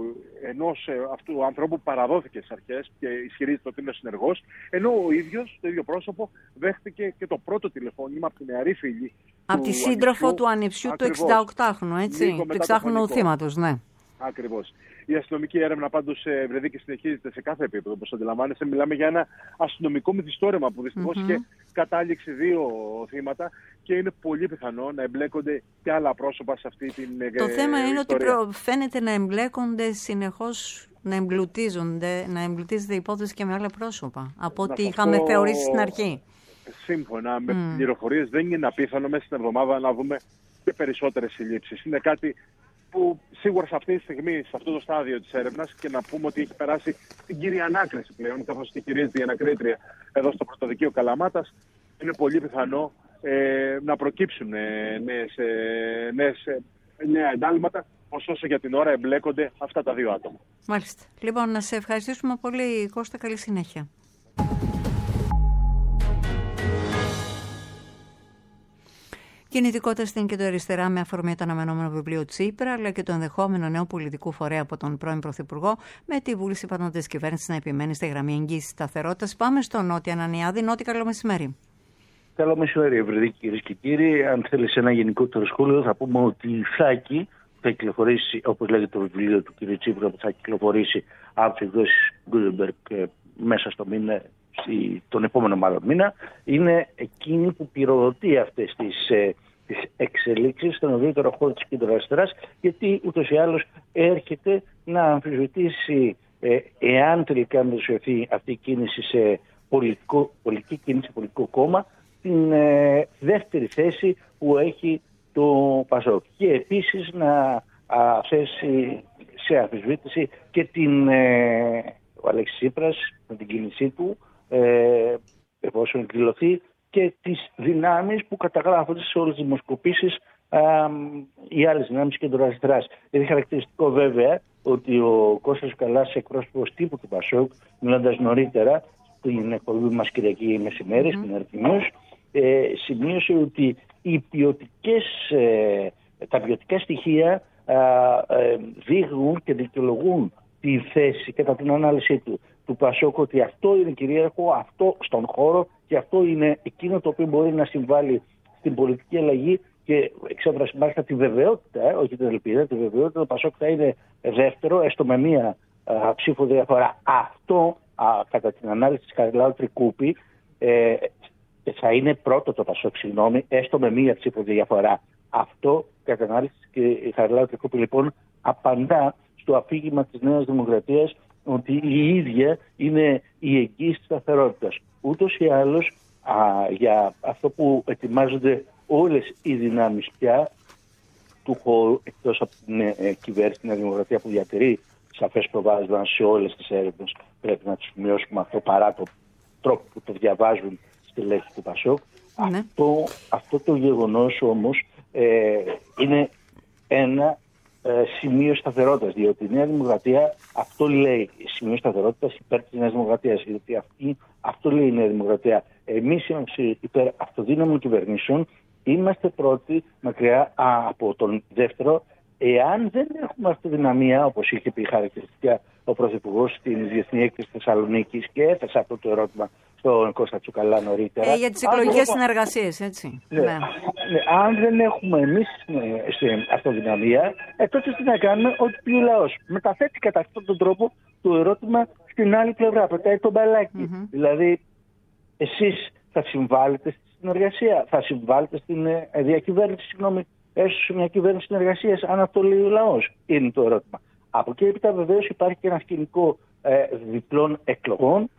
[SPEAKER 9] ενός αυτού ανθρώπου που παραδόθηκε στις αρχές και ισχυρίζεται ότι είναι συνεργός, ενώ ο ίδιος, το ίδιο πρόσωπο, δέχτηκε και το πρώτο τηλεφώνημα από την νεαρή φίλη.
[SPEAKER 2] Από τη σύντροφο του ανιψιού του εξηνταοκτάχρονου, έτσι, του εξάχρονου θύματος, ναι.
[SPEAKER 9] Ακριβώς. Η αστυνομική έρευνα πάντως Βρεδίκη συνεχίζεται σε κάθε επίπεδο, όπως αντιλαμβάνεσαι. Μιλάμε για ένα αστυνομικό μυθιστόρημα που δυστυχώς mm-hmm. είχε κατάληξει δύο θύματα και είναι πολύ πιθανό να εμπλέκονται και άλλα πρόσωπα σε αυτή την ιστορία.
[SPEAKER 2] Το θέμα είναι
[SPEAKER 9] ιστορία.
[SPEAKER 2] ότι φαίνεται να εμπλέκονται συνεχώς, να εμπλουτίζονται, να εμπλουτίζεται η υπόθεση και με άλλα πρόσωπα από ό,τι είχαμε πω... θεωρήσει στην αρχή.
[SPEAKER 9] Σύμφωνα με
[SPEAKER 2] mm.
[SPEAKER 9] πληροφορίες δεν είναι απίθανο μέσα στην εβδομάδα να δούμε και περισσότερες συλλήψεις. Είναι κάτι που σίγουρα σε αυτή τη στιγμή, σε αυτό το στάδιο της έρευνας, και να πούμε ότι έχει περάσει την κύρια ανάκριση πλέον, καθώς και χειρίζεται η ανακρίτρια εδώ στο πρωτοδικείο Καλαμάτας, είναι πολύ πιθανό ε, να προκύψουν ε, νέες, ε, νέες, ε, νέα εντάλματα, ωστόσο για την ώρα εμπλέκονται αυτά τα δύο άτομα.
[SPEAKER 2] Μάλιστα. Λοιπόν, να σε ευχαριστήσουμε πολύ, Κώστα. Καλή συνέχεια. Κινητικότητα στην κεντροαριστερά με αφορμή το αναμενόμενο βιβλίο Τσίπρα, αλλά και το ενδεχόμενο νέο πολιτικού φορέα από τον πρώην Πρωθυπουργό, με τη βούληση πάντων τη κυβέρνηση να επιμένει στη γραμμή εγγύησης σταθερότητας. Πάμε στο Νότι Ανανιάδη. Νότι, καλό μεσημέρι.
[SPEAKER 10] Καλό μεσημέρι, Ευρεδίκη, κυρίες και κύριοι. Αν θέλει ένα γενικότερο σχόλιο, θα πούμε ότι η Θάκη θα κυκλοφορήσει, όπως λέγεται το βιβλίο του κ. Τσίπρα, που θα κυκλοφορήσει από τις εκδόσεις Gutenberg μέσα στο μήνα, τον επόμενο μάλλον μήνα, είναι εκείνη που πυροδοτεί αυτές τις, ε, τις εξελίξεις στον ευρύτερο χώρο της κεντροαριστεράς, γιατί ούτως ή άλλως έρχεται να αμφισβητήσει ε, εάν τελικά μετουσιωθεί αυτή η κίνηση σε πολιτικό, πολιτική κίνηση, πολιτικό κόμμα, την ε, δεύτερη θέση που έχει το ΠΑΣΟΚ. Και επίσης να α, θέσει σε αμφισβήτηση και την, ε, ο Αλέξης Τσίπρας με την κίνησή του, Ε, εφόσον εκδηλωθεί, και τις δυνάμεις που καταγράφονται σε όλες τις δημοσκοπήσεις, α, οι άλλες δυνάμεις κεντροαριστεράς. Είναι χαρακτηριστικό βέβαια ότι ο Κώστας Καλάς, εκπρόσωπος τύπου του ΠΑΣΟΚ, μιλώντας νωρίτερα στην εκπομπή μας Κυριακή μεσημέρι, mm-hmm. στην Αρτινιούς, ε, σημείωσε ότι οι ποιοτικές, ε, τα ποιοτικά στοιχεία α, ε, δείχνουν και δικαιολογούν τη θέση κατά την ανάλυση του του ΠΑΣΟΚ, ότι αυτό είναι κυρίαρχο, αυτό στον χώρο, και αυτό είναι εκείνο το οποίο μπορεί να συμβάλλει στην πολιτική αλλαγή, και εξέφρασε μάλιστα τη βεβαιότητα, ε, όχι την ελπίδα, τη βεβαιότητα ότι το ΠΑΣΟΚ θα είναι δεύτερο, έστω με μία α, ψήφο διαφορά. Αυτό, α, κατά την ανάλυση της Χαριλάου Τρικούπη, ε, θα είναι πρώτο το ΠΑΣΟΚ, συγγνώμη, έστω με μία ψήφο διαφορά. Αυτό, κατά την ανάλυση της Χαριλάου Τρικούπη, λοιπόν, απαντά στο αφήγημα της Νέας Δημοκρατίας, ότι η ίδια είναι η εγγύηση της σταθερότητας. Ούτως ή άλλως, α, για αυτό που ετοιμάζονται όλες οι δυνάμεις πια του χώρου, εκτός από την ε, κυβέρνηση, την Δημοκρατία που διατηρεί σαφές προβάδισμα σε όλες τις έρευνες, πρέπει να τους σημειώσουμε αυτό παρά το τρόπο που το διαβάζουν στη λέξη του Πασόκ. Ναι. Αυτό, αυτό το γεγονός όμως ε, είναι ένα ε, σημείο σταθερότητας, διότι η Νέα Δημοκρατία αυτό λέει, σημείο σταθερότητας υπέρ της Νέας Δημοκρατίας, γιατί αυτή, αυτό λέει η Νέα Δημοκρατία. Εμείς είμαστε υπέρ αυτοδύναμων κυβερνήσεων, είμαστε πρώτοι μακριά από τον δεύτερο. Εάν δεν έχουμε αυτοδυναμία, όπως είχε πει χαρακτηριστικά ο Πρωθυπουργός στην Διεθνή Έκθεση Θεσσαλονίκης και έθεσε αυτό το ερώτημα στον Κώστα Τσουκαλά νωρίτερα.
[SPEAKER 2] Ε, για τις εκλογικές συνεργασίες, έτσι.
[SPEAKER 10] Ναι. Ναι. Ναι. Αν δεν έχουμε εμείς ε, αυτοδυναμία, ε, τότε τι να κάνουμε, ότι πει ο λαός. Μεταθέτει κατά αυτόν τον τρόπο το ερώτημα στην άλλη πλευρά. Πετάει τον μπαλάκι. Mm-hmm. Δηλαδή, εσείς θα συμβάλλετε στη συνεργασία, θα συμβάλλετε στην ε, διακυβέρνηση, συγγνώμη, έστω σε μια κυβέρνηση συνεργασίας, αν αυτό λέει ο λαός, είναι το ερώτημα. Από εκεί έπειτα βεβαίως υπάρχει και ένα σκηνικό ε, διπλών εκλογών,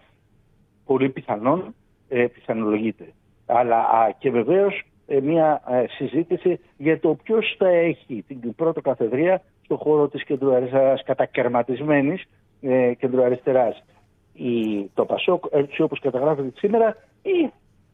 [SPEAKER 10] πολύ πιθανόν, ε, πιθανολογείται. Αλλά α, και βεβαίως ε, μια ε, συζήτηση για το ποιος θα έχει την πρώτη καθεδρία στον χώρο της κεντροαριστεράς, κατακαιρματισμένης ε, κεντροαριστεράς. Η, το Πασόκ, έτσι όπως καταγράφεται σήμερα, ή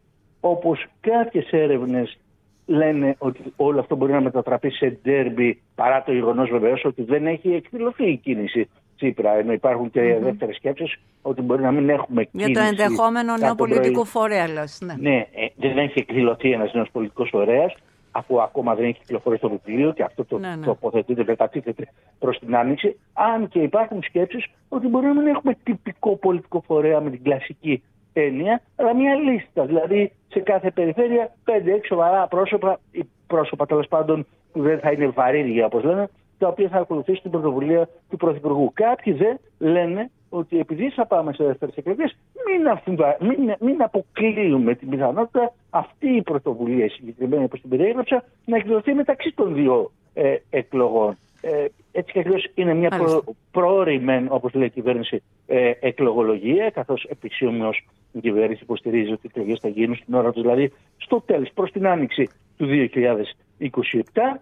[SPEAKER 10] όπως κάποιες έρευνες λένε ότι όλο αυτό μπορεί να μετατραπεί σε ντέρμπι, παρά το γεγονός βεβαίως ότι δεν έχει εκδηλωθεί η κίνηση Τσίπρα. Ενώ υπάρχουν και mm-hmm. δεύτερες σκέψεις ότι μπορεί να μην έχουμε κίνηση.
[SPEAKER 2] Για το ενδεχόμενο νέο πολιτικό φορέα, λες. Ναι,
[SPEAKER 10] ναι ε, δεν έχει εκδηλωθεί ένας νέος πολιτικός φορέας, αφού ακόμα δεν έχει κυκλοφορήσει το βιβλίο και αυτό το ναι, ναι. τοποθετείται, μετατίθεται προς την Άνοιξη. Αν και υπάρχουν σκέψεις ότι μπορεί να μην έχουμε τυπικό πολιτικό φορέα με την κλασική έννοια, αλλά μια λίστα. Δηλαδή σε κάθε περιφέρεια πέντε έξι σοβαρά πρόσωπα, ή πρόσωπα τέλος πάντων που δεν θα είναι βαρύδια όπως λένε, τα οποία θα ακολουθήσουν την πρωτοβουλία του Πρωθυπουργού. Κάποιοι δε λένε ότι επειδή θα πάμε σε δεύτερες εκλογές, μην, αφουβα... μην, μην αποκλείουμε την πιθανότητα αυτή η πρωτοβουλία, συγκεκριμένη όπως την περιέγραψα, να εκδοθεί μεταξύ των δύο ε, εκλογών. Ε, έτσι και ακριβώς είναι μια προ, προώρη, όπως λέει η κυβέρνηση, ε, εκλογολογία, καθώς επισήμως η κυβέρνηση υποστηρίζει ότι οι εκλογές θα γίνουν στην ώρα τους, δηλαδή στο τέλος, προς την άνοιξη του δύο χιλιάδες είκοσι επτά,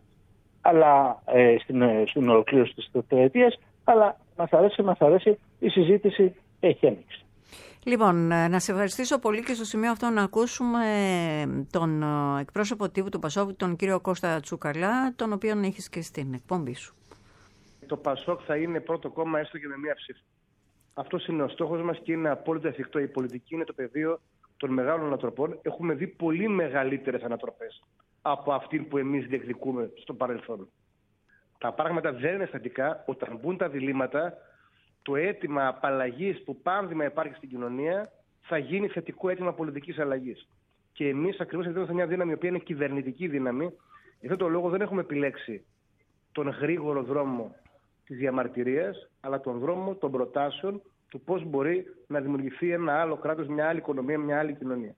[SPEAKER 10] αλλά ε, στην, στην ολοκλήρωση της τετραετίας, αλλά μας αρέσει, μας αρέσει, η συζήτηση έχει ανοίξει.
[SPEAKER 2] Λοιπόν, να σε ευχαριστήσω πολύ και στο σημείο αυτό να ακούσουμε τον εκπρόσωπο τύπου του Πασόκ, τον κύριο Κώστα Τσουκαλά, τον οποίον έχεις και στην εκπομπή σου.
[SPEAKER 11] Το Πασόκ θα είναι πρώτο κόμμα έστω και με μία ψήφο. Αυτός είναι ο στόχος μας και είναι απόλυτα εφικτό. Η πολιτική είναι το πεδίο των μεγάλων ανατροπών. Έχουμε δει πολύ μεγαλύτερες ανατροπές από αυτή που εμείς διεκδικούμε στο παρελθόν. Τα πράγματα δεν είναι στατικά. Όταν μπουν τα διλήμματα, το αίτημα απαλλαγής που πάνδημα υπάρχει στην κοινωνία θα γίνει θετικό αίτημα πολιτικής αλλαγής. Και εμείς ακριβώς είμαστε μια δύναμη η οποία είναι κυβερνητική δύναμη. Γι' αυτό το λόγο δεν έχουμε επιλέξει τον γρήγορο δρόμο της διαμαρτυρίας, αλλά τον δρόμο των προτάσεων του πώς μπορεί να δημιουργηθεί ένα άλλο κράτος, μια άλλη οικονομία, μια άλλη κοινωνία.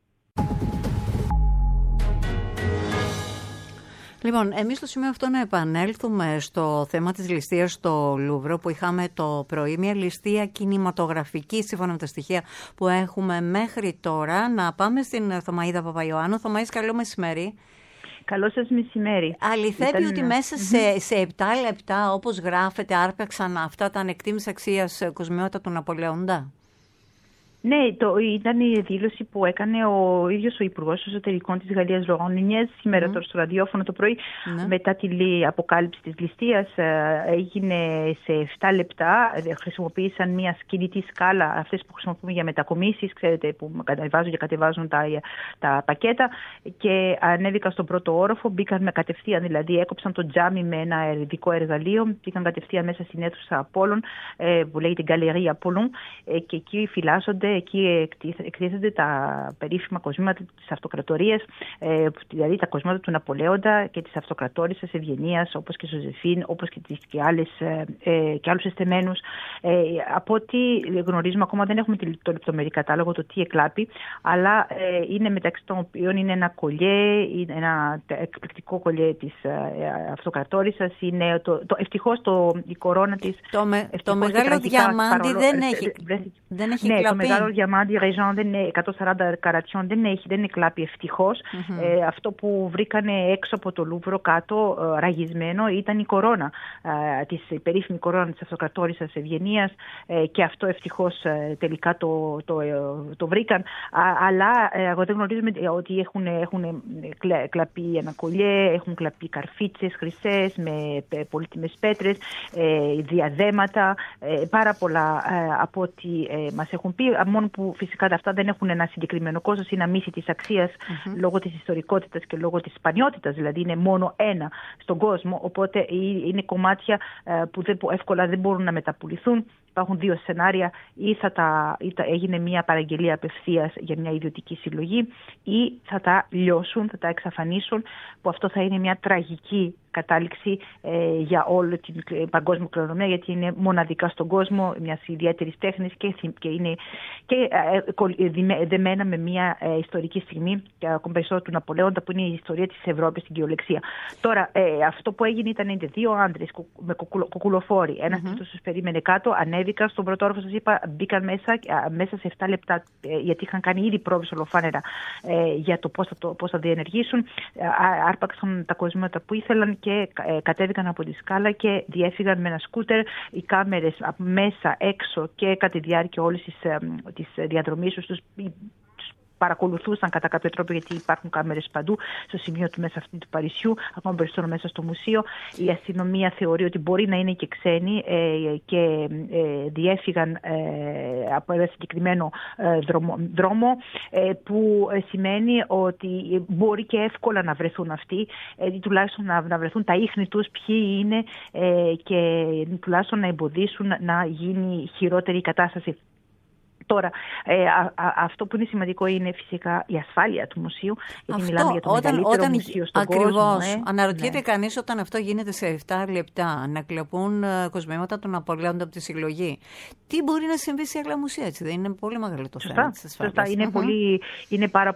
[SPEAKER 2] Λοιπόν, εμείς στο σημείο αυτό να επανέλθουμε στο θέμα της ληστείας στο Λούβρο που είχαμε το πρωί, μια ληστεία κινηματογραφική σύμφωνα με τα στοιχεία που έχουμε μέχρι τώρα. Να πάμε στην Θωμαΐδα Παπαϊωάννου. Θωμαΐς, καλό μεσημέρι.
[SPEAKER 12] Καλό σας μεσημέρι.
[SPEAKER 2] Αληθεύει Ήταν... ότι μέσα σε, σε επτά λεπτά, όπως γράφεται, άρπαξαν αυτά τα ανεκτήμης αξίας κοσμιότητα του Ναπολεόντα.
[SPEAKER 12] Ναι, το, ήταν η δήλωση που έκανε ο ίδιος ο Υπουργός Εσωτερικών της Γαλλίας, Λοράν Νουνιέζ, σήμερα mm. στο ραδιόφωνο το πρωί, mm. μετά τη αποκάλυψη της ληστείας. Έγινε σε επτά λεπτά. Χρησιμοποίησαν μια σκηνητή σκάλα, αυτές που χρησιμοποιούμε για μετακομίσεις, ξέρετε, που κατεβάζουν και κατεβάζουν τα, τα πακέτα, και ανέβηκαν στον πρώτο όροφο, μπήκαν με κατευθείαν, δηλαδή έκοψαν το τζάμι με ένα ειδικό εργαλείο, μπήκαν κατευθείαν μέσα στην αίθουσα Απόλλων, που λέγεται Γκαλερία Απόλλων, και εκεί φυλάσσονται εκεί εκτίθενται τα περίφημα κοσμήματα της αυτοκρατορίας, δηλαδή τα κοσμήματα του Ναπολέοντα και της αυτοκρατόρισσας Ευγενίας, όπως και Ζωζεφίν, όπως και, τις, και, άλλες, και άλλους εστεμένους. Από ό,τι γνωρίζουμε, ακόμα δεν έχουμε το λεπτομερή κατάλογο το τι εκλάπει, αλλά είναι μεταξύ των οποίων είναι ένα κολλιέ, είναι ένα εκπληκτικό κολλιέ της αυτοκρατόρισσας, είναι το, το, ευτυχώς το, η κορώνα της.
[SPEAKER 2] Το, με, το μεγάλο διαμάντι παρόλο, δεν έχει, δεν έχει
[SPEAKER 12] ναι,
[SPEAKER 2] κλαπεί.
[SPEAKER 12] Το μεγάλο διαμάντι Ρεζάν δεν είναι εκατόν σαράντα καρατσιών, δεν έχει, δεν είναι κλάπει ευτυχώς. Mm-hmm. Ε, αυτό που βρήκανε έξω από το Λούβρο κάτω ε, ραγισμένο ήταν η κορώνα, ε, της, η περίφημη κορώνα της αυτοκρατόρισσας Ευγενίας, ε, και αυτό ευτυχώς ε, τελικά το, το, ε, το βρήκαν. Α, αλλά ε, δεν γνωρίζουμε ότι έχουν, έχουν κλαπεί ένα κολλιέ, έχουν κλαπεί καρφίτσες χρυσές με πολύτιμες πέτρες, ε, διαδέματα, ε, πάρα πολλά ε, από ό,τι ε, μας έχουν πει, μόνο που φυσικά αυτά δεν έχουν ένα συγκεκριμένο κόστος, είναι αμύθι της αξίας mm-hmm. λόγω της ιστορικότητας και λόγω της σπανιότητας, δηλαδή είναι μόνο ένα στον κόσμο, οπότε είναι κομμάτια ε, που, δεν, που εύκολα δεν μπορούν να μεταπουληθούν. Υπάρχουν δύο σενάρια, ή θα τα, ή θα έγινε μια παραγγελία απευθείας για μια ιδιωτική συλλογή, ή θα τα λιώσουν, θα τα εξαφανίσουν, που αυτό θα είναι μια τραγική κατάληξη ε, για όλη την παγκόσμια κληρονομιά, γιατί είναι μοναδικά στον κόσμο, μιας ιδιαίτερης τέχνης και, και είναι και, ε, δεμένα με μια ε, ιστορική στιγμή, και ακόμα περισσότερο του Ναπολέοντα, που είναι η ιστορία της Ευρώπης στην κυριολεξία. Τώρα, ε, αυτό που έγινε ήταν δύο άντρες με κουκουλοφόροι. Ένας mm-hmm. τους περίμενε κάτω, ανέβηκαν στον πρώτο όροφο, σας είπα, μπήκαν μέσα, μέσα σε επτά λεπτά, ε, γιατί είχαν κάνει ήδη πρόβες ολοφάνερα ε, για το πώς θα, το, πώς θα διενεργήσουν. Ε, άρπαξαν τα κοσμήματα που ήθελαν και κατέβηκαν από τη σκάλα και διέφυγαν με ένα σκούτερ. Οι κάμερες μέσα, έξω και κατά τη διάρκεια όλης της, της διαδρομής τους παρακολουθούσαν κατά κάποιο τρόπο, γιατί υπάρχουν κάμερες παντού, στο σημείο του μέσα αυτή του Παρισιού, ακόμα περισσότερο μέσα στο μουσείο. Η αστυνομία θεωρεί ότι μπορεί να είναι και ξένοι ε, και ε, διέφυγαν ε, από ένα συγκεκριμένο ε, δρόμο, δρόμο ε, που σημαίνει ότι μπορεί και εύκολα να βρεθούν αυτοί, ε, τουλάχιστον να, να βρεθούν τα ίχνη τους, ποιοι είναι, ε, και τουλάχιστον να εμποδίσουν να γίνει χειρότερη η κατάσταση. Τώρα, ε, α, α, αυτό που είναι σημαντικό είναι φυσικά η ασφάλεια του μουσείου, γιατί αυτό, μιλάμε για το όταν, μεγαλύτερο όταν, μουσείο στον
[SPEAKER 2] ακριβώς, κόσμο.
[SPEAKER 12] Ακριβώς.
[SPEAKER 2] Ε? Αναρωτιέται ναι. κανείς, όταν αυτό γίνεται σε επτά λεπτά, να κλαπούν uh, κοσμήματα του Ναπολέοντα από τη συλλογή. Τι μπορεί να συμβεί σε άλλα μουσεία, έτσι, δεν είναι πολύ μεγάλο το θέμα της ασφάλειας.
[SPEAKER 12] Σωστά, είναι, mm-hmm. πολύ, είναι πάρα,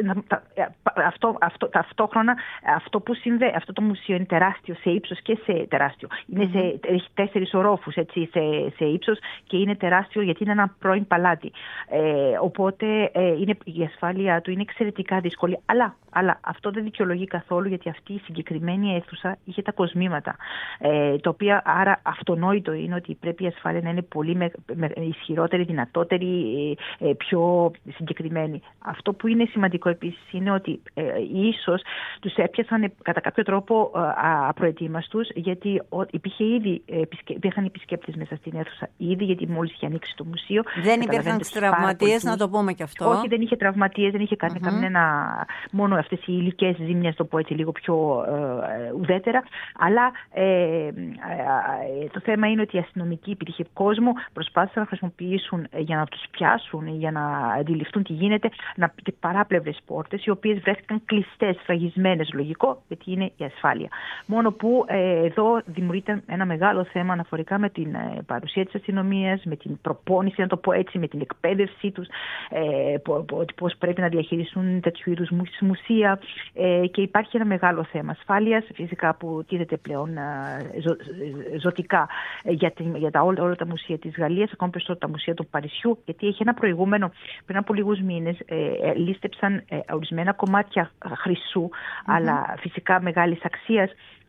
[SPEAKER 12] αυτό, αυτό, ταυτόχρονα αυτό που συμβαίνει, αυτό το μουσείο είναι τεράστιο σε ύψος και σε τεράστιο. Είναι mm-hmm. σε, έχει τέσσερις ορόφους έτσι, σε, σε ύψος και είναι τεράστιο γιατί είναι ένα πρώην παλάτι. Ε, οπότε ε, είναι, η ασφάλεια του είναι εξαιρετικά δύσκολη. Αλλά, αλλά αυτό δεν δικαιολογεί καθόλου, γιατί αυτή η συγκεκριμένη αίθουσα είχε τα κοσμήματα. Ε, το οποίο άρα αυτονόητο είναι ότι πρέπει η ασφάλεια να είναι πολύ με, με, ισχυρότερη, δυνατότερη, ε, ε, πιο συγκεκριμένη. Αυτό που είναι σημαντικό επίσης είναι ότι ε, ίσως τους έπιασαν ε, κατά κάποιο τρόπο ε, απροετοίμαστους, γιατί ο, υπήρχε ήδη, ε, υπήρχαν επισκέπτες μέσα στην αίθουσα ήδη, γιατί μόλις είχε ανοίξει το μουσείο.
[SPEAKER 2] Δεν υπήρχαν τραυματίες, να το πούμε και αυτό.
[SPEAKER 12] Όχι, δεν είχε τραυματίες, δεν είχε κάνει mm-hmm. κανένα, μόνο αυτές οι υλικές ζήμιες, το πω έτσι λίγο πιο ε, ουδέτερα. Αλλά ε, ε, ε, το θέμα είναι ότι οι αστυνομικοί, υπήρχε κόσμο, προσπάθησαν να χρησιμοποιήσουν ε, για να τους πιάσουν, για να αντιληφθούν τι γίνεται, να, παράπλευρες πόρτες, οι οποίες βρέθηκαν κλειστές, φραγισμένες, λογικό, γιατί είναι η ασφάλεια. Μόνο που ε, εδώ δημιουργείται ένα μεγάλο θέμα αναφορικά με την ε, παρουσία της αστυνομίας, με την προπόνηση, να το πω έτσι, με την εκπαίδευσή τους, ε, πώς πρέπει να διαχειριστούν τέτοιου είδους μουσεία, ε, και υπάρχει ένα μεγάλο θέμα ασφάλειας, φυσικά, που τίθεται πλέον ε, ζω, ζωτικά για, την, για τα, όλα, όλα τα μουσεία της Γαλλίας, ακόμα περισσότερο τα μουσεία του Παρισιού, γιατί έχει ένα προηγούμενο. Πριν από λίγους μήνες ε, ε, λίστεψαν ε, ορισμένα κομμάτια χρυσού, mm-hmm. αλλά φυσικά μεγάλης αξίας,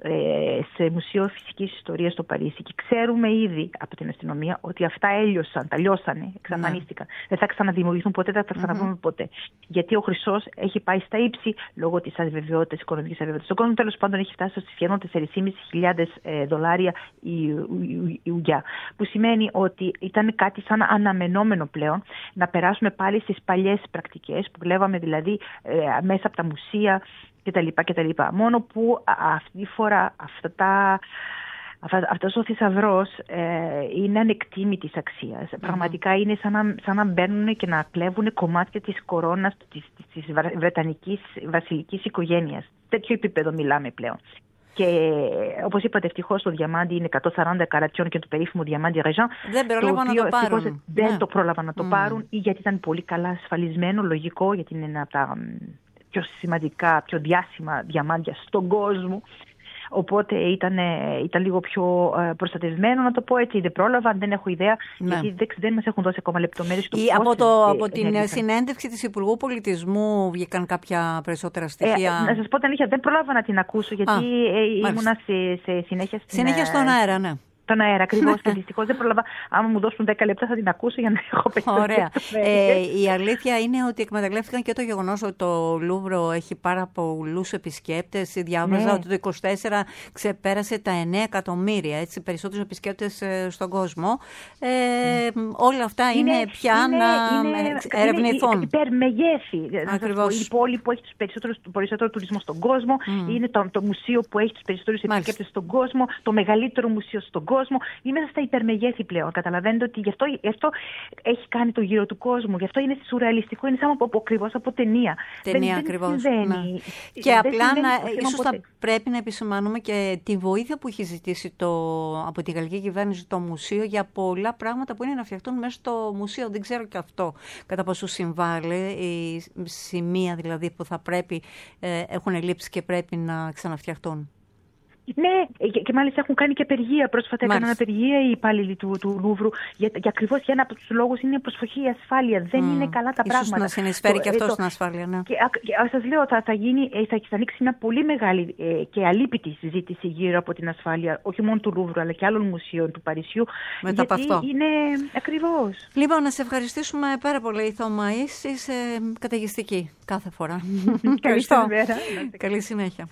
[SPEAKER 12] σε Μουσείο Φυσικής Ιστορίας στο Παρίσι, και ξέρουμε ήδη από την αστυνομία ότι αυτά έλειωσαν, τα λιώσανε, εξαφανίστηκαν. Mm. Δεν θα ξαναδημιουργηθούν ποτέ, δεν θα τα ξαναβρούμε mm-hmm. ποτέ. Γιατί ο χρυσός έχει πάει στα ύψη λόγω της αβεβαιότητας, της οικονομικής αβεβαιότητας. Ο κόσμος τέλος πάντων έχει φτάσει στις σχεδόν τέσσερις χιλιάδες πεντακόσια ε, δολάρια η, η, η ουγιά. Που σημαίνει ότι ήταν κάτι σαν αναμενόμενο πλέον να περάσουμε πάλι στις παλιές πρακτικές που βλέπαμε, δηλαδή ε, μέσα από τα μουσεία κτλ. κτλ. Μόνο που αυτή τη φορά αυτά τα, αυτός ο θησαυρός ε, είναι ανεκτήμητης αξίας. Mm-hmm. Πραγματικά είναι σαν να, σαν να μπαίνουν και να κλέβουν κομμάτια της κορώνας της, της βρετανικής βασιλικής οικογένειας. Τέτοιο επίπεδο μιλάμε πλέον. Και όπως είπατε, ευτυχώς το διαμάντι είναι εκατόν σαράντα καρατιών και το περίφημο διαμάντι Ρεζάν.
[SPEAKER 2] Δεν πρόλαβαν να το πάρουν.
[SPEAKER 12] Δεν
[SPEAKER 2] ναι.
[SPEAKER 12] το πρόλαβαν να το
[SPEAKER 2] mm. πάρουν
[SPEAKER 12] ή γιατί ήταν πολύ καλά ασφαλισμένο, λογικό, γιατί είναι ένα από τα πιο σημαντικά, πιο διάσημα διαμάντια στον κόσμο. Οπότε ήταν, ήταν λίγο πιο προστατευμένο, να το πω έτσι. Δεν πρόλαβαν, δεν έχω ιδέα, ναι. γιατί δεν, δεν μας έχουν δώσει ακόμα λεπτομέρειες.
[SPEAKER 2] Από, το, από την ενέργησαν. Συνέντευξη της Υπουργού Πολιτισμού βγήκαν κάποια περισσότερα στοιχεία.
[SPEAKER 12] Ε, να σας πω την αλήθεια, δεν πρόλαβα να την ακούσω, γιατί Α, ήμουνα σε, σε συνέχεια στην,
[SPEAKER 2] συνέχεια στον αέρα, ναι.
[SPEAKER 12] Τον αέρα, ακριβώς. Και δυστυχώς δεν πρόλαβα. Άμα μου δώσουν δέκα λεπτά θα την ακούσω για να έχω περισσότερο.
[SPEAKER 2] Ωραία. Ε, η αλήθεια είναι ότι εκμεταλλεύτηκαν και το γεγονός ότι το Λούβρο έχει πάρα πολλούς επισκέπτες. Διάβαζα ναι. ότι το είκοσι τέσσερα ξεπέρασε τα εννέα εκατομμύρια, έτσι, περισσότερους επισκέπτες ε, στον κόσμο. Ε, mm. Όλα αυτά είναι, είναι πια είναι, να είναι, ερευνηθούν.
[SPEAKER 12] Είναι υπερμεγέθη. Ακριβώς. Η πόλη που έχει τους περισσότερους, το περισσότερο τουρισμό στον κόσμο, mm. είναι το, το μουσείο που έχει τους περισσότερους επισκέπτες στον κόσμο, το μεγαλύτερο μουσείο στον κόσμο. Κόσμο. Είναι μέσα στα υπερμεγέθη πλέον. Καταλαβαίνετε ότι γι' αυτό, γι' αυτό έχει κάνει το γύρο του κόσμου. Γι' αυτό είναι σουρεαλιστικό. Είναι σαν από, ακριβώς από ταινία.
[SPEAKER 2] Ταινία ακριβώς. Ναι. Και δεν απλά να, ίσως θα πρέπει να επισημάνουμε και τη βοήθεια που έχει ζητήσει το, από τη γαλλική κυβέρνηση το μουσείο για πολλά πράγματα που είναι να φτιαχτούν μέσα στο μουσείο. Δεν ξέρω και αυτό κατά πόσο συμβάλλει. Η σημεία δηλαδή που θα πρέπει, ε, έχουν λείψει και πρέπει να ξαναφτιαχτούν.
[SPEAKER 12] Ναι, και, και μάλιστα έχουν κάνει και απεργία. Πρόσφατα έκαναν απεργία οι υπάλληλοι του, του Λούβρου. Για, για ακριβώς για ένα από τους λόγους είναι προσοχή, η ασφάλεια. Δεν mm. είναι καλά τα
[SPEAKER 2] Ίσως
[SPEAKER 12] πράγματα.
[SPEAKER 2] Να συνεισφέρει το, και αυτό το, στην ασφάλεια. Ναι.
[SPEAKER 12] Και, και σας λέω, θα, θα, γίνει, θα, θα ανοίξει μια πολύ μεγάλη ε, και αλίπητη συζήτηση γύρω από την ασφάλεια, όχι μόνο του Λούβρου, αλλά και άλλων μουσείων του Παρισιού.
[SPEAKER 2] Μετά από αυτό.
[SPEAKER 12] Είναι ακριβώς.
[SPEAKER 2] Λοιπόν, να σε ευχαριστήσουμε πάρα πολύ, Θωμαΐς. Είσαι καταιγιστική κάθε φορά.
[SPEAKER 12] Ευχαριστώ.
[SPEAKER 2] Καλή συνέχεια.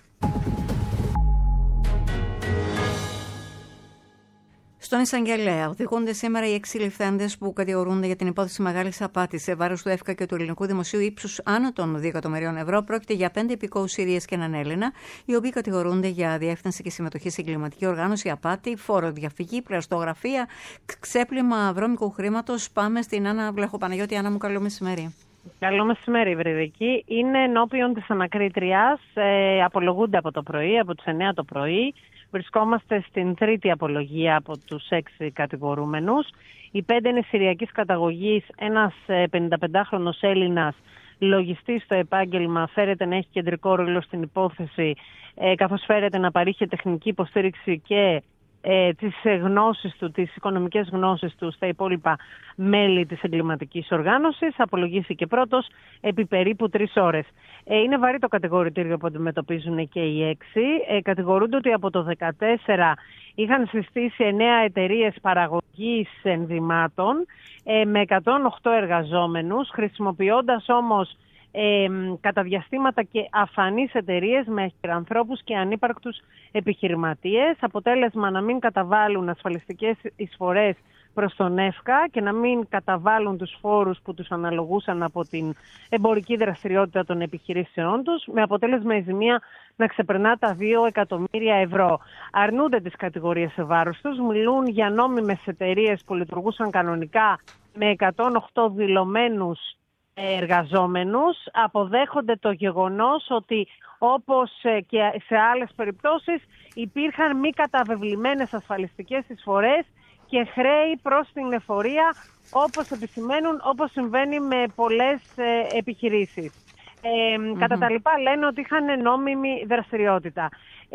[SPEAKER 2] Στον εισαγγελέα οδηγούνται σήμερα οι έξι ληφθέντες που κατηγορούνται για την υπόθεση μεγάλης απάτης σε βάρος του ΕΦΚΑ και του Ελληνικού Δημοσίου ύψους άνω των δύο εκατομμυρίων ευρώ. Πρόκειται για πέντε υπηκόους Συρίας και έναν Έλληνα, οι οποίοι κατηγορούνται για διεύθυνση και συμμετοχή σε εγκληματική οργάνωση, απάτη, φοροδιαφυγή, πλαστογραφία, ξέπλυμα βρώμικου χρήματος. Πάμε στην Άννα Βλαχοπαναγιώτη. Άννα μου, καλό μεσημέρι.
[SPEAKER 13] Καλό μεσημέρι, Βρυδική. Είναι ενώπιον της ανακρίτριας. Ε, απολογούνται από το πρωί, από τις εννέα το πρωί. Βρισκόμαστε στην τρίτη απολογία από τους έξι κατηγορούμενους. Οι πέντε είναι συριακής καταγωγής. Ένας πενηνταπεντάχρονος Έλληνας λογιστής στο επάγγελμα, φέρεται να έχει κεντρικό ρόλο στην υπόθεση, ε, καθώς φέρεται να παρήχε τεχνική υποστήριξη και ε, τις γνώσεις του, τις οικονομικές γνώσεις του στα υπόλοιπα μέλη της εγκληματικής οργάνωσης. Απολογήθηκε πρώτος επί περίπου τρεις ώρες. Ε, είναι βαρύ το κατηγορητήριο που αντιμετωπίζουν και οι έξι. Ε, κατηγορούνται ότι από το δύο χιλιάδες δεκατέσσερα είχαν συστήσει εννέα εταιρείες παραγωγής ενζυμάτων ε, με εκατόν οκτώ εργαζόμενους, χρησιμοποιώντας όμως Ε, κατά διαστήματα και αφανείς εταιρείες με εχειρανθρώπους και ανύπαρκτους επιχειρηματίες, αποτέλεσμα να μην καταβάλουν ασφαλιστικές εισφορές προς τον ΕΦΚΑ και να μην καταβάλουν τους φόρους που τους αναλογούσαν από την εμπορική δραστηριότητα των επιχειρήσεών τους, με αποτέλεσμα η ζημία να ξεπερνά τα δύο εκατομμύρια ευρώ. Αρνούνται τις κατηγορίες σε βάρος τους, μιλούν για νόμιμες εταιρείες που λειτουργούσαν κανονικά με εκατόν οκτώ δηλωμένους εργαζόμενους. Αποδέχονται το γεγονός ότι όπως και σε άλλες περιπτώσεις υπήρχαν μη καταβεβλημένες ασφαλιστικές εισφορές και χρέη προς την εφορία, όπως επισημαίνουν, όπως συμβαίνει με πολλές επιχειρήσεις. Ε, mm-hmm. Κατά τα λοιπά λένε ότι είχαν νόμιμη δραστηριότητα.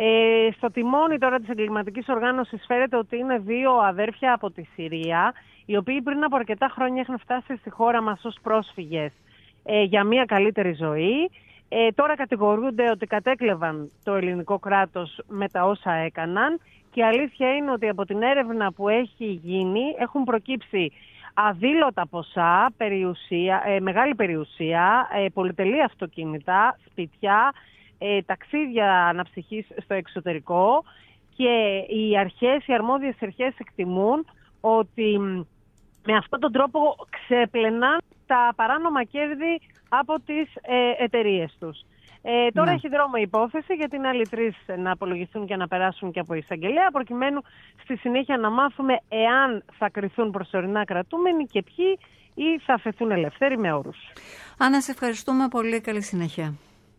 [SPEAKER 13] Ε, στο τιμόνι τώρα της εγκληματικής οργάνωσης φέρεται ότι είναι δύο αδέρφια από τη Συρία, οι οποίοι πριν από αρκετά χρόνια έχουν φτάσει στη χώρα μας ως πρόσφυγες ε, για μια καλύτερη ζωή. Ε, τώρα κατηγορούνται ότι κατέκλεβαν το ελληνικό κράτος με τα όσα έκαναν, και η αλήθεια είναι ότι από την έρευνα που έχει γίνει έχουν προκύψει αδήλωτα ποσά, περιουσία, ε, μεγάλη περιουσία, ε, πολυτελή αυτοκίνητα, σπίτια, ε, ταξίδια αναψυχής στο εξωτερικό, και οι αρχές, οι αρμόδιες αρχές εκτιμούν ότι με αυτόν τον τρόπο ξεπλενάν τα παράνομα κέρδη από τις ε, εταιρείες τους. Ε, τώρα
[SPEAKER 2] ναι.
[SPEAKER 13] έχει δρόμο η υπόθεση για την άλλοι τρεις να απολογηθούν και να περάσουν και από εισαγγελέα, προκειμένου στη συνέχεια να μάθουμε εάν θα κριθούν προσωρινά κρατούμενοι και ποιοι, ή θα αφαιθούν ελευθέροι με όρους.
[SPEAKER 2] Άννα, σε ευχαριστούμε πολύ. Καλή συνέχεια.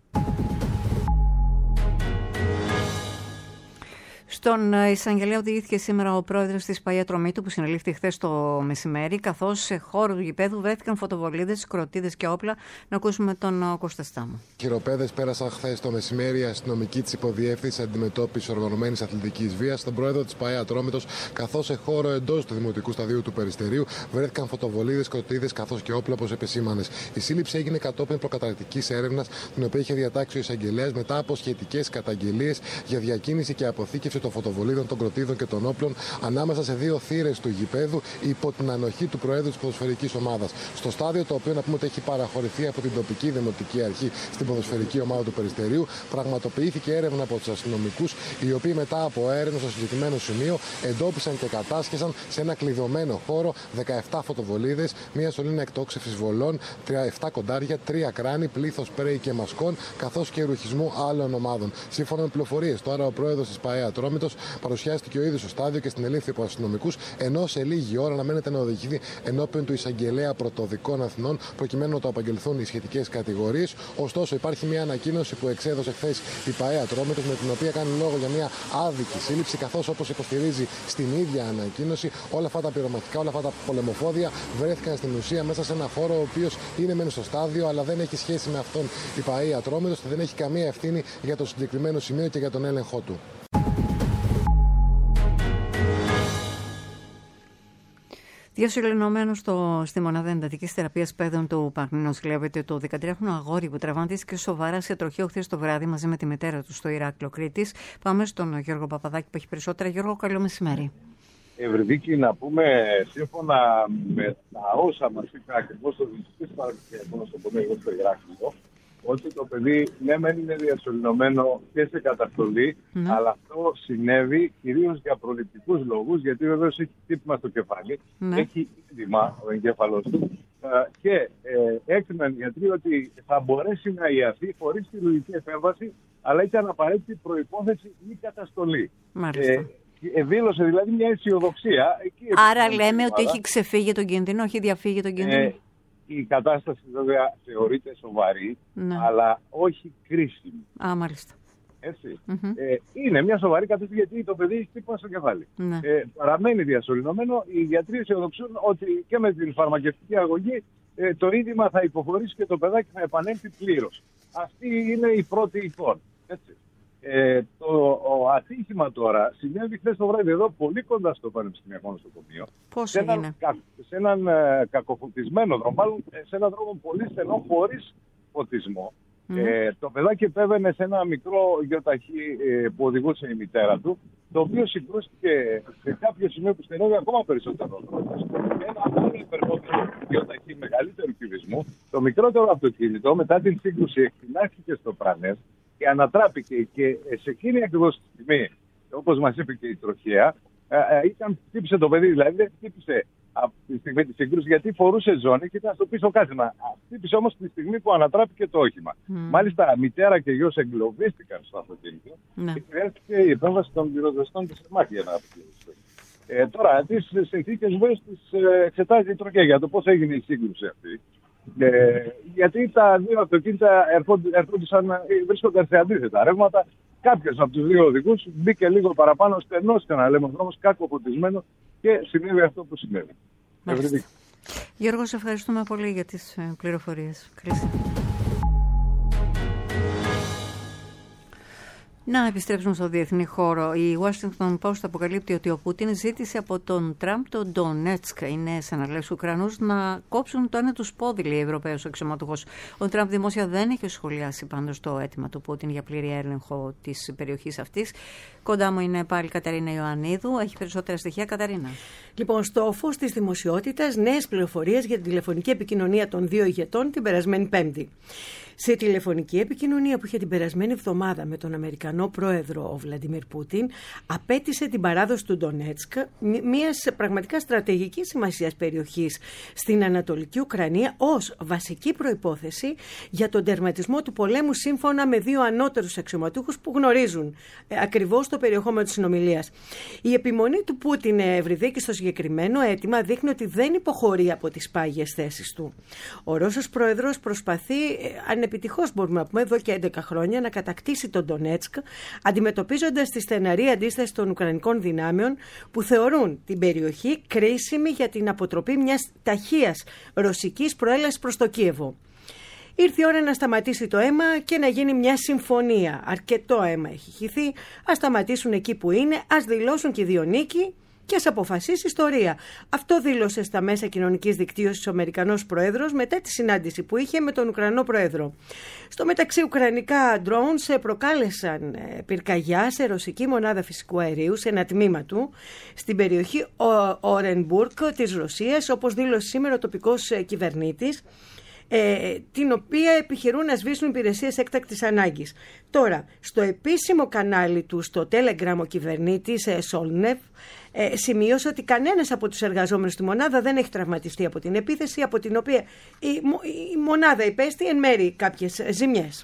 [SPEAKER 2] Στον εισαγγελέα οδηγήθηκε σήμερα ο πρόεδρος της ΠΑΕ Ατρομήτου, που συνελήφθη χθες το μεσημέρι, καθώς σε χώρο του γηπέδου βρέθηκαν φωτοβολίδες, κροτίδες και όπλα. Να ακούσουμε τον Κώστα Στάμο.
[SPEAKER 14] Χειροπέδες πέρασαν χθες το μεσημέρι οι αστυνομικοί της Υποδιεύθυνσης Αντιμετώπισης Οργανωμένης Αθλητικής Βίας στον πρόεδρο της ΠΑΕ Ατρόμητος, καθώς σε χώρο εντός του Δημοτικού Σταδίου του Περιστερίου βρέθηκαν φωτοβολίδες, κροτίδες καθώς και όπλα, όπως επεσήμανες. Η σύλληψη έγινε κατόπιν προκαταρκτικής έρευνας, την οποία είχε διατάξει ο εισαγγελέας μετά από σχετικές καταγγελίες για διακίνηση και αποθήκευση των φωτοβολίδων, των κροτίδων και των όπλων ανάμεσα σε δύο θύρες του γηπέδου υπό την ανοχή του Προέδρου της ποδοσφαιρικής ομάδας. Στο στάδιο, το οποίο να πούμε ότι έχει παραχωρηθεί από την τοπική δημοτική αρχή στην ποδοσφαιρική ομάδα του Περιστερίου, πραγματοποιήθηκε έρευνα από τους αστυνομικούς, οι οποίοι μετά από έρευνα στο συγκεκριμένο σημείο εντόπισαν και κατάσχεσαν σε ένα κλειδωμένο χώρο δεκαεπτά φωτοβολίδες, μία σωλήνα εκτόξευσης βολών, επτά κοντάρια, τρία κράνη, πλήθος σπρέι και μασκών, καθώς και ρουχισμού άλλων ομάδων. Σύμφωνα με πληροφορίες, τώρα ο πρόεδρος της ΠΑΕ Ατρόμητος παρουσιάστηκε ο ίδιος στο στάδιο και στην ελήφθη από αστυνομικούς, ενώ σε λίγη ώρα αναμένεται να οδηγηθεί ενώπιον του εισαγγελέα πρωτοδικών Αθηνών, προκειμένου να το απαγγελθούν οι σχετικές κατηγορίες. Ωστόσο, υπάρχει μια ανακοίνωση που εξέδωσε χθες η ΠΑΕ Ατρόμητος, με την οποία κάνει λόγο για μια άδικη σύλληψη, καθώς, όπως υποστηρίζει στην ίδια ανακοίνωση, όλα αυτά τα πυρομαχικά, όλα αυτά τα πολεμοφόδια βρέθηκαν στην ουσία μέσα σε ένα χώρο ο οποίος είναι μεν στο στάδιο, αλλά δεν έχει σχέση με αυτόν η ΠΑΕ Ατρόμητος και δεν έχει καμία ευθύνη για το συγκεκριμένο σημείο και για τον έλεγχό του.
[SPEAKER 2] Δύο συλληνωμένους στη μονάδα εντατικής θεραπείας παιδών του Παγνή νοσηλεύεται το δεκατριάχρονο αγόρι που τραυματίστηκε σοβαρά σε τροχαίο χθες το βράδυ μαζί με τη μητέρα του στο Ηράκλειο Κρήτης. Πάμε στον Γιώργο Παπαδάκη που έχει περισσότερα. Γιώργο, καλό μεσημέρι.
[SPEAKER 15] Ευρυδίκη, να πούμε σύμφωνα με τα όσα μας είπε ακριβώς το Διευθυντής Παραγωγικού Νοσοκομείου στο Ηράκλειο, ότι το παιδί ναι μεν είναι διασωληνωμένο και σε καταστολή, ναι. αλλά αυτό συνέβη κυρίως για προληπτικούς λόγους, γιατί βεβαίως έχει χτύπημα στο κεφάλι, ναι. έχει ήδημα ο εγκέφαλος του και ε, έκριναν οι γιατροί ότι θα μπορέσει να ιαθεί χωρίς χειρουργική επέμβαση, αλλά ήταν απαραίτητη προϋπόθεση η καταστολή. Ε, δήλωσε δηλαδή μια αισιοδοξία. Εκεί
[SPEAKER 2] Άρα λέμε ότι έχει ξεφύγει τον κίνδυνο, έχει διαφύγει τον κίνδυνο. Ε,
[SPEAKER 15] Η κατάσταση βέβαια θεωρείται σοβαρή, ναι. αλλά όχι κρίσιμη.
[SPEAKER 2] Α, μάλιστα.
[SPEAKER 15] Έτσι. Mm-hmm. Ε, είναι μια σοβαρή κατάσταση γιατί το παιδί έχει χτύπημα στο κεφάλι. Ναι. Ε, παραμένει διασωληνωμένο. Οι γιατροί αισιοδοξούν ότι και με την φαρμακευτική αγωγή ε, το είδημα θα υποχωρήσει και το παιδάκι θα επανέλθει πλήρως. Αυτή είναι η πρώτη εικόνα. Έτσι. Ε, το ο ατύχημα τώρα συνέβη χθες το βράδυ εδώ πολύ κοντά στο Πανεπιστημιακό Νοσοκομείο.
[SPEAKER 2] Πώς
[SPEAKER 15] σε
[SPEAKER 2] έγινε?
[SPEAKER 15] Έναν, σε έναν ε, κακοφωτισμένο δρόμο, μάλλον σε έναν δρόμο πολύ στενό χωρίς φωτισμό. Mm. Ε, το παιδάκι επέβαινε σε ένα μικρό γιοταχή ε, που οδηγούσε η μητέρα του, το οποίο συγκρούστηκε σε κάποιο σημείο που στενεύει ακόμα περισσότερο. Ένα άλλο υπερβότερο γιοταχή μεγαλύτερου κυβισμού, το μικρότερο αυτοκίνητο μετά την σύγκρουση εκτινάχθηκε στο πρανές και ανατράπηκε και σε εκείνη ακριβώς τη στιγμή, όπως μας είπε και η τροχέα, ήταν, χτύπησε το παιδί, δηλαδή δεν χτύπησε από τη στιγμή της σύγκρουσης γιατί φορούσε ζώνη και ήταν στο πίσω κάθισμα. Χτύπησε όμως τη στιγμή που ανατράπηκε το όχημα. Mm. Μάλιστα, μητέρα και γιος εγκλωβίστηκαν στο αυτοκίνητο mm. και χρειάστηκε η επέμβαση των πυροσβεστών της ΕΜΑΚ για να αποκλειστεί. Ε, τώρα, τις συνθήκες βέβαια τις εξετάζει η τροχέα για το πώς έγινε η σύγκρουση αυτή. Ε, γιατί τα δύο αυτοκίνητα ερχόντουσαν, βρίσκονταν σε αντίθετα ρεύματα. Κάποιος από τους δύο οδηγούς μπήκε λίγο παραπάνω στενός και να λέμε ο δρόμος κακοφωτισμένο και συνέβη αυτό που συνέβη.
[SPEAKER 2] Γιώργο, σε ευχαριστούμε πολύ για τις πληροφορίες. Χρήση. Να επιστρέψουμε στο διεθνή χώρο. Η Washington Post αποκαλύπτει ότι ο Πούτιν ζήτησε από τον Τραμπ τον Ντονέτσκ, οι νέες αναλέσεις Ουκρανούς, να κόψουν το ένα τους πόδι, λέει Ευρωπαίος αξιωματούχος. Ο Τραμπ δημόσια δεν έχει σχολιάσει πάντως το αίτημα του Πούτιν για πλήρη έλεγχο της περιοχής αυτής. Κοντά μου είναι πάλι η Καταρίνα Ιωαννίδου. Έχει περισσότερα στοιχεία, Καταρίνα.
[SPEAKER 3] Λοιπόν, στο φως της δημοσιότητας, νέες πληροφορίες για την τηλεφωνική επικοινωνία των δύο ηγετών την περασμένη Πέμπτη. Σε τηλεφωνική επικοινωνία που είχε την περασμένη εβδομάδα με τον Αμερικανό πρόεδρο ο Βλαντιμίρ Πούτιν, απέτησε την παράδοση του Ντονέτσκ, μιας πραγματικά στρατηγικής σημασίας περιοχής στην Ανατολική Ουκρανία, ως βασική προϋπόθεση για τον τερματισμό του πολέμου, σύμφωνα με δύο ανώτερους αξιωματούχους που γνωρίζουν ε, ακριβώς το περιεχόμενο της συνομιλίας. Η επιμονή του Πούτιν, Ευρυδίκη, στο συγκεκριμένο αίτημα δείχνει ότι δεν υποχωρεί από τις πάγιες θέσεις του. Ο Ρώσος πρόεδρος προσπαθεί, ε, ανεπιτυχώς μπορούμε να πούμε, εδώ και έντεκα χρόνια να κατακτήσει τον Ντονέτσκ, αντιμετωπίζοντας τη στεναρή αντίσταση των Ουκρανικών δυνάμεων που θεωρούν την περιοχή κρίσιμη για την αποτροπή μιας ταχείας ρωσικής προέλασης προς το Κίεβο. Ήρθε η ώρα να σταματήσει το αίμα και να γίνει μια συμφωνία. Αρκετό αίμα έχει χυθεί. Ας σταματήσουν εκεί που είναι, ας δηλώσουν και οι δύο νίκη και ας αποφασίσει η ιστορία. Αυτό δήλωσε στα μέσα κοινωνικής δικτύωσης ο Αμερικανός Πρόεδρος μετά τη συνάντηση που είχε με τον Ουκρανό Πρόεδρο. Στο μεταξύ, ουκρανικά drones προκάλεσαν πυρκαγιά σε ρωσική μονάδα φυσικού αερίου, σε ένα τμήμα του, στην περιοχή Ορενμπουργκ της Ρωσίας, όπως δήλωσε σήμερα ο τοπικός κυβερνήτης, Ε, την οποία επιχειρούν να σβήσουν υπηρεσίες έκτακτης ανάγκης. Τώρα, στο επίσημο κανάλι του, στο Telegram, ο κυβερνήτης ε, Σόλνεφ ε, σημείωσε ότι κανένας από τους εργαζόμενους στη μονάδα δεν έχει τραυματιστεί από την επίθεση, από την οποία η, η μονάδα υπέστη εν μέρει κάποιες ζημιές.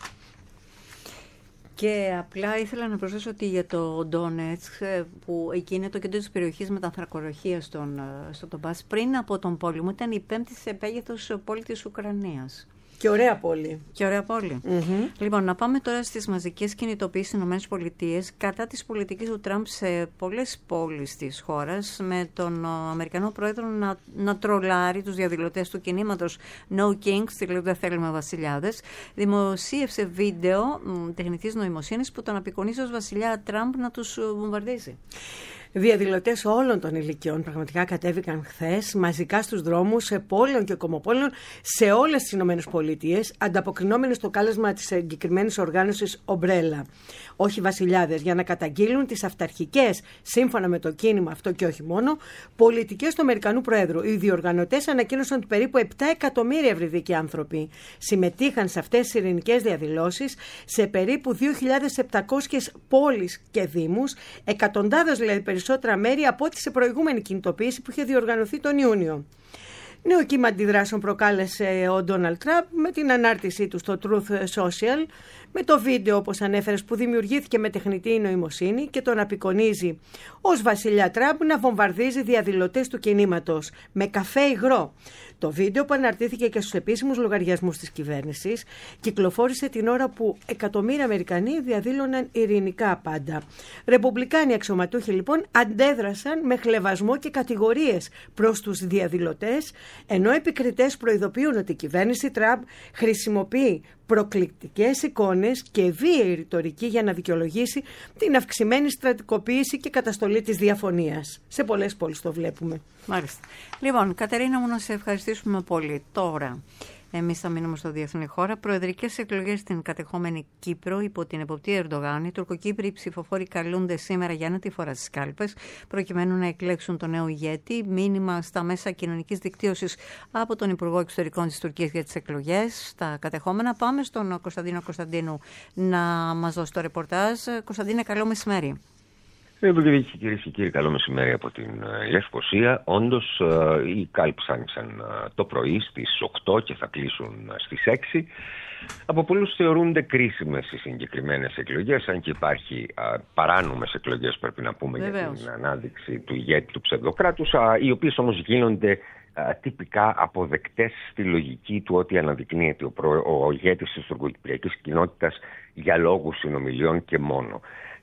[SPEAKER 2] Και απλά ήθελα να προσθέσω ότι για το Ντόνετσκ, που εκεί είναι το κέντρο της περιοχής με τα ανθρακοροχεία στον, στο Ντομπάς, πριν από τον πόλεμο ήταν η πέμπτη σε επέγεθος πόλη της Ουκρανίας.
[SPEAKER 3] Και ωραία πόλη.
[SPEAKER 2] Και ωραία πόλη. Mm-hmm. Λοιπόν, να πάμε τώρα στις μαζικές κινητοποιήσεις στις ΗΠΑ κατά της πολιτικής του Τραμπ σε πολλές πόλεις της χώρας, με τον Αμερικανό πρόεδρο να, να τρολάρει τους διαδηλωτές του κινήματος No Kings, τη λέει δεν θέλουμε βασιλιάδες. Δημοσίευσε βίντεο τεχνητής νοημοσύνης που τον απεικονίζει ως βασιλιά Τραμπ να τους βομβαρδίζει.
[SPEAKER 3] Διαδηλωτές όλων των ηλικιών πραγματικά κατέβηκαν χθες μαζικά στους δρόμους σε πόλεων και κομμοπόλεων σε όλες τις Ηνωμένες Πολιτείες, ανταποκρινόμενοι στο κάλεσμα της συγκεκριμένης οργάνωσης Ομπρέλα, όχι βασιλιάδες, για να καταγγείλουν τις αυταρχικές, σύμφωνα με το κίνημα αυτό και όχι μόνο, πολιτικές του Αμερικανού Προέδρου. Οι διοργανωτές ανακοίνωσαν ότι περίπου επτά εκατομμύρια ευρυδίκοι άνθρωποι συμμετείχαν σε αυτές τις ειρηνικές διαδηλώσεις σε περίπου δύο χιλιάδες επτακόσιες πόλεις και δήμους, εκατοντάδες δηλαδή περισσότερα μέρη από ό,τι σε προηγούμενη κινητοποίηση που είχε διοργανωθεί τον Ιούνιο. Νέο κύμα αντιδράσεων προκάλεσε ο Ντόναλντ Τραμπ με την ανάρτησή του στο Truth Social, με το βίντεο, όπως ανέφερες, που δημιουργήθηκε με τεχνητή νοημοσύνη και τον απεικονίζει ως βασιλιά Τραμπ να βομβαρδίζει διαδηλωτές του κινήματος με καφέ υγρό. Το βίντεο, που αναρτήθηκε και στους επίσημους λογαριασμούς της κυβέρνησης, κυκλοφόρησε την ώρα που εκατομμύρια Αμερικανοί διαδήλωναν ειρηνικά πάντα. Ρεπουμπλικάνοι αξιωματούχοι λοιπόν αντέδρασαν με χλευασμό και κατηγορίες προς τους διαδηλωτές, ενώ επικριτές προειδοποιούν ότι η κυβέρνηση Τραμπ χρησιμοποιεί προκλητικές εικόνες και βίαιη ρητορική για να δικαιολογήσει την αυξημένη στρατικοποίηση και καταστολή της διαφωνίας. Σε πολλές πόλεις το βλέπουμε.
[SPEAKER 2] Μάλιστα. Λοιπόν, Κατερίνα μου, να σε ευχαριστήσουμε πολύ. Τώρα, εμείς θα μείνουμε στο διεθνή χώρα. Προεδρικές εκλογές στην κατεχόμενη Κύπρο υπό την εποπτεία Ερντογάν. Οι Τουρκοκύπριοι ψηφοφόροι καλούνται σήμερα για να τη φορά στις κάλπες, προκειμένου να εκλέξουν τον νέο ηγέτη. Μήνυμα στα μέσα κοινωνικής δικτύωσης από τον Υπουργό Εξωτερικών της Τουρκίας για τις εκλογές στα κατεχόμενα. Πάμε στον Κωνσταντίνο Κωνσταντίνου να μας δώσει το ρεπορτάζ. Κωνσταντίνε, καλό μεσημέρι.
[SPEAKER 16] Κύριε και κυρίες και κύριοι, καλό μεσημέρι από την Λευκοσία. Όντως, οι κάλπες άνοιξαν το πρωί στις οκτώ και θα κλείσουν στις έξι. Από πολλούς θεωρούνται κρίσιμες οι συγκεκριμένες εκλογές, αν και υπάρχει α, παράνομες εκλογές, πρέπει να πούμε, Βεβαίως. για την ανάδειξη του ηγέτη του ψευδοκράτους, α, οι οποίες όμως γίνονται α, τυπικά αποδεκτές στη λογική του ότι αναδεικνύεται ο, προ, ο ηγέτης της τουρκοκυπριακής κοινότητας για λόγους συνομιλιών και μόνο.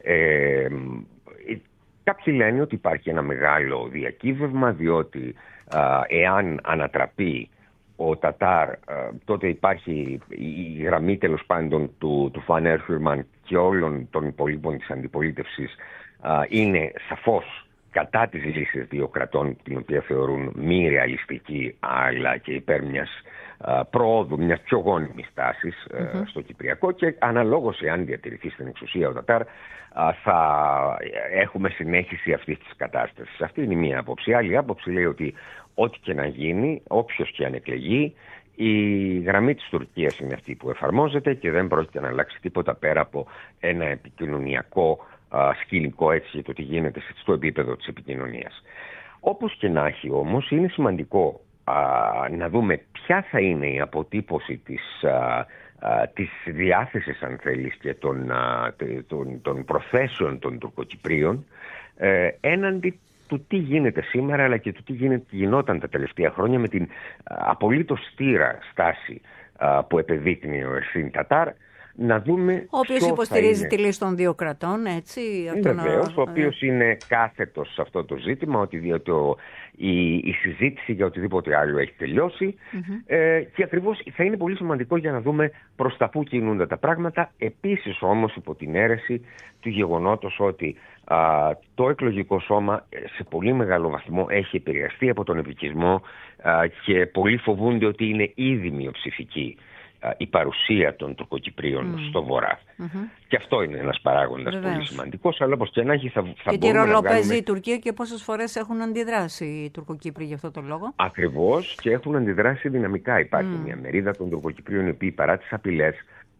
[SPEAKER 16] Ε, Κάποιοι λένε ότι υπάρχει ένα μεγάλο διακύβευμα, διότι α, εάν ανατραπεί ο Τατάρ, α, τότε υπάρχει η γραμμή τέλος πάντων του, του Φαν Έρχουρμαν και όλων των υπολείπων της αντιπολίτευσης α, είναι σαφώς κατά της λύσης δύο κρατών, την οποία θεωρούν μη ρεαλιστική, αλλά και υπέρ μιας α, προόδου, μιας πιο γόνιμης τάσης mm-hmm. στο Κυπριακό, και αναλόγως εάν διατηρηθεί στην εξουσία ο Τατάρ, θα έχουμε συνέχιση αυτής της κατάστασης. Αυτή είναι η μία άποψη. Άλλη άποψη λέει ότι ό,τι και να γίνει, όποιος και αν εκλεγεί, Η γραμμή της Τουρκίας είναι αυτή που εφαρμόζεται και δεν πρόκειται να αλλάξει τίποτα πέρα από ένα επικοινωνιακό α, σκηνικό, έτσι, για το τι γίνεται στο επίπεδο της επικοινωνίας. Όπως και να έχει όμως, είναι σημαντικό α, να δούμε ποια θα είναι η αποτύπωση της, α, α, της διάθεσης, αν θέλεις, και των, α, των, των προθέσεων των Τουρκοκυπρίων ε, έναντι του τι γίνεται σήμερα, αλλά και του τι γίνεται, γινόταν τα τελευταία χρόνια με την απολύτως στήρα στάση α, που επεδείκνει ο Ερσίν Τατάρ. Να δούμε. Ο
[SPEAKER 2] οποίος υποστηρίζει τη λύση των δύο κρατών, έτσι.
[SPEAKER 16] Βεβαίως, να... ο οποίος είναι κάθετος σε αυτό το ζήτημα, ότι το, η, η συζήτηση για οτιδήποτε άλλο έχει τελειώσει. Mm-hmm. Ε, και ακριβώς θα είναι πολύ σημαντικό για να δούμε προς τα πού κινούνται τα πράγματα. Επίσης όμως υπό την αίρεση του γεγονότος ότι α, το εκλογικό σώμα σε πολύ μεγάλο βαθμό έχει επηρεαστεί από τον επικισμό α, και πολλοί φοβούνται ότι είναι ήδη μειοψηφική η παρουσία των Τουρκοκυπρίων mm. στο Βορρά. Mm-hmm. Και αυτό είναι ένας παράγοντας Βεβαίως. πολύ σημαντικός, αλλά όπως και να έχει θα, θα
[SPEAKER 2] και τι ρόλο παίζει η Τουρκία και πόσες φορές έχουν αντιδράσει οι Τουρκοκύπροι για αυτό το λόγο.
[SPEAKER 16] Ακριβώς, και έχουν αντιδράσει δυναμικά. Υπάρχει mm. μια μερίδα των Τουρκοκυπρίων οι οποίοι παρά τις απειλές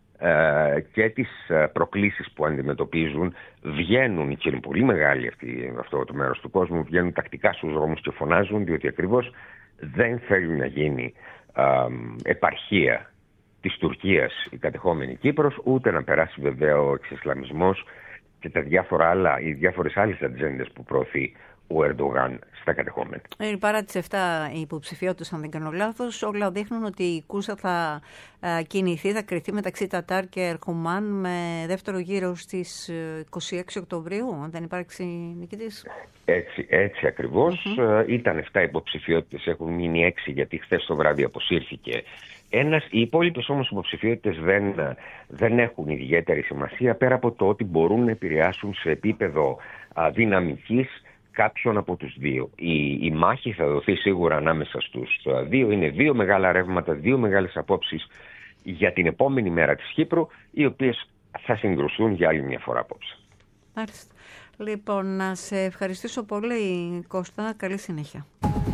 [SPEAKER 16] ε, και τις προκλήσεις που αντιμετωπίζουν βγαίνουν, και είναι πολύ μεγάλη αυτή, αυτό το μέρος του κόσμου, βγαίνουν τακτικά στους δρόμους και φωνάζουν, διότι ακριβώς δεν θέλουν να γίνει ε, επαρχία της Τουρκίας η κατεχόμενη Κύπρος, ούτε να περάσει βέβαια ο εξισλαμισμός και τα διάφορα άλλα, οι διάφορες άλλες ατζέντες που προωθεί ο Ερντογάν στα κατεχόμενα.
[SPEAKER 2] Ε, παρά τις εφτά υποψηφιότητες, αν δεν κάνω λάθος, όλα δείχνουν ότι η Κούσα θα α, κινηθεί, θα κριθεί μεταξύ Τατάρ και Ερχομάν με δεύτερο γύρο στις είκοσι έξι Οκτωβρίου, αν δεν υπάρξει νικητής.
[SPEAKER 16] Έτσι, έτσι ακριβώς. Mm-hmm. Ήταν εφτά υποψηφιότητες, έχουν μείνει έξι, γιατί χθες το βράδυ αποσύρθηκε ένας. Οι υπόλοιπες όμως υποψηφιότητες δεν, δεν έχουν ιδιαίτερη σημασία, πέρα από το ότι μπορούν να επηρεάσουν σε επίπεδο α, δυναμικής κάποιον από τους δύο. Η, η μάχη θα δοθεί σίγουρα ανάμεσα στους δύο. Είναι δύο μεγάλα ρεύματα, δύο μεγάλες απόψεις για την επόμενη μέρα της Κύπρου, οι οποίες θα συγκρουστούν για άλλη μια φορά απόψε.
[SPEAKER 2] Μάλιστα. Λοιπόν, να σε ευχαριστήσω πολύ, Κώστα. Καλή συνέχεια.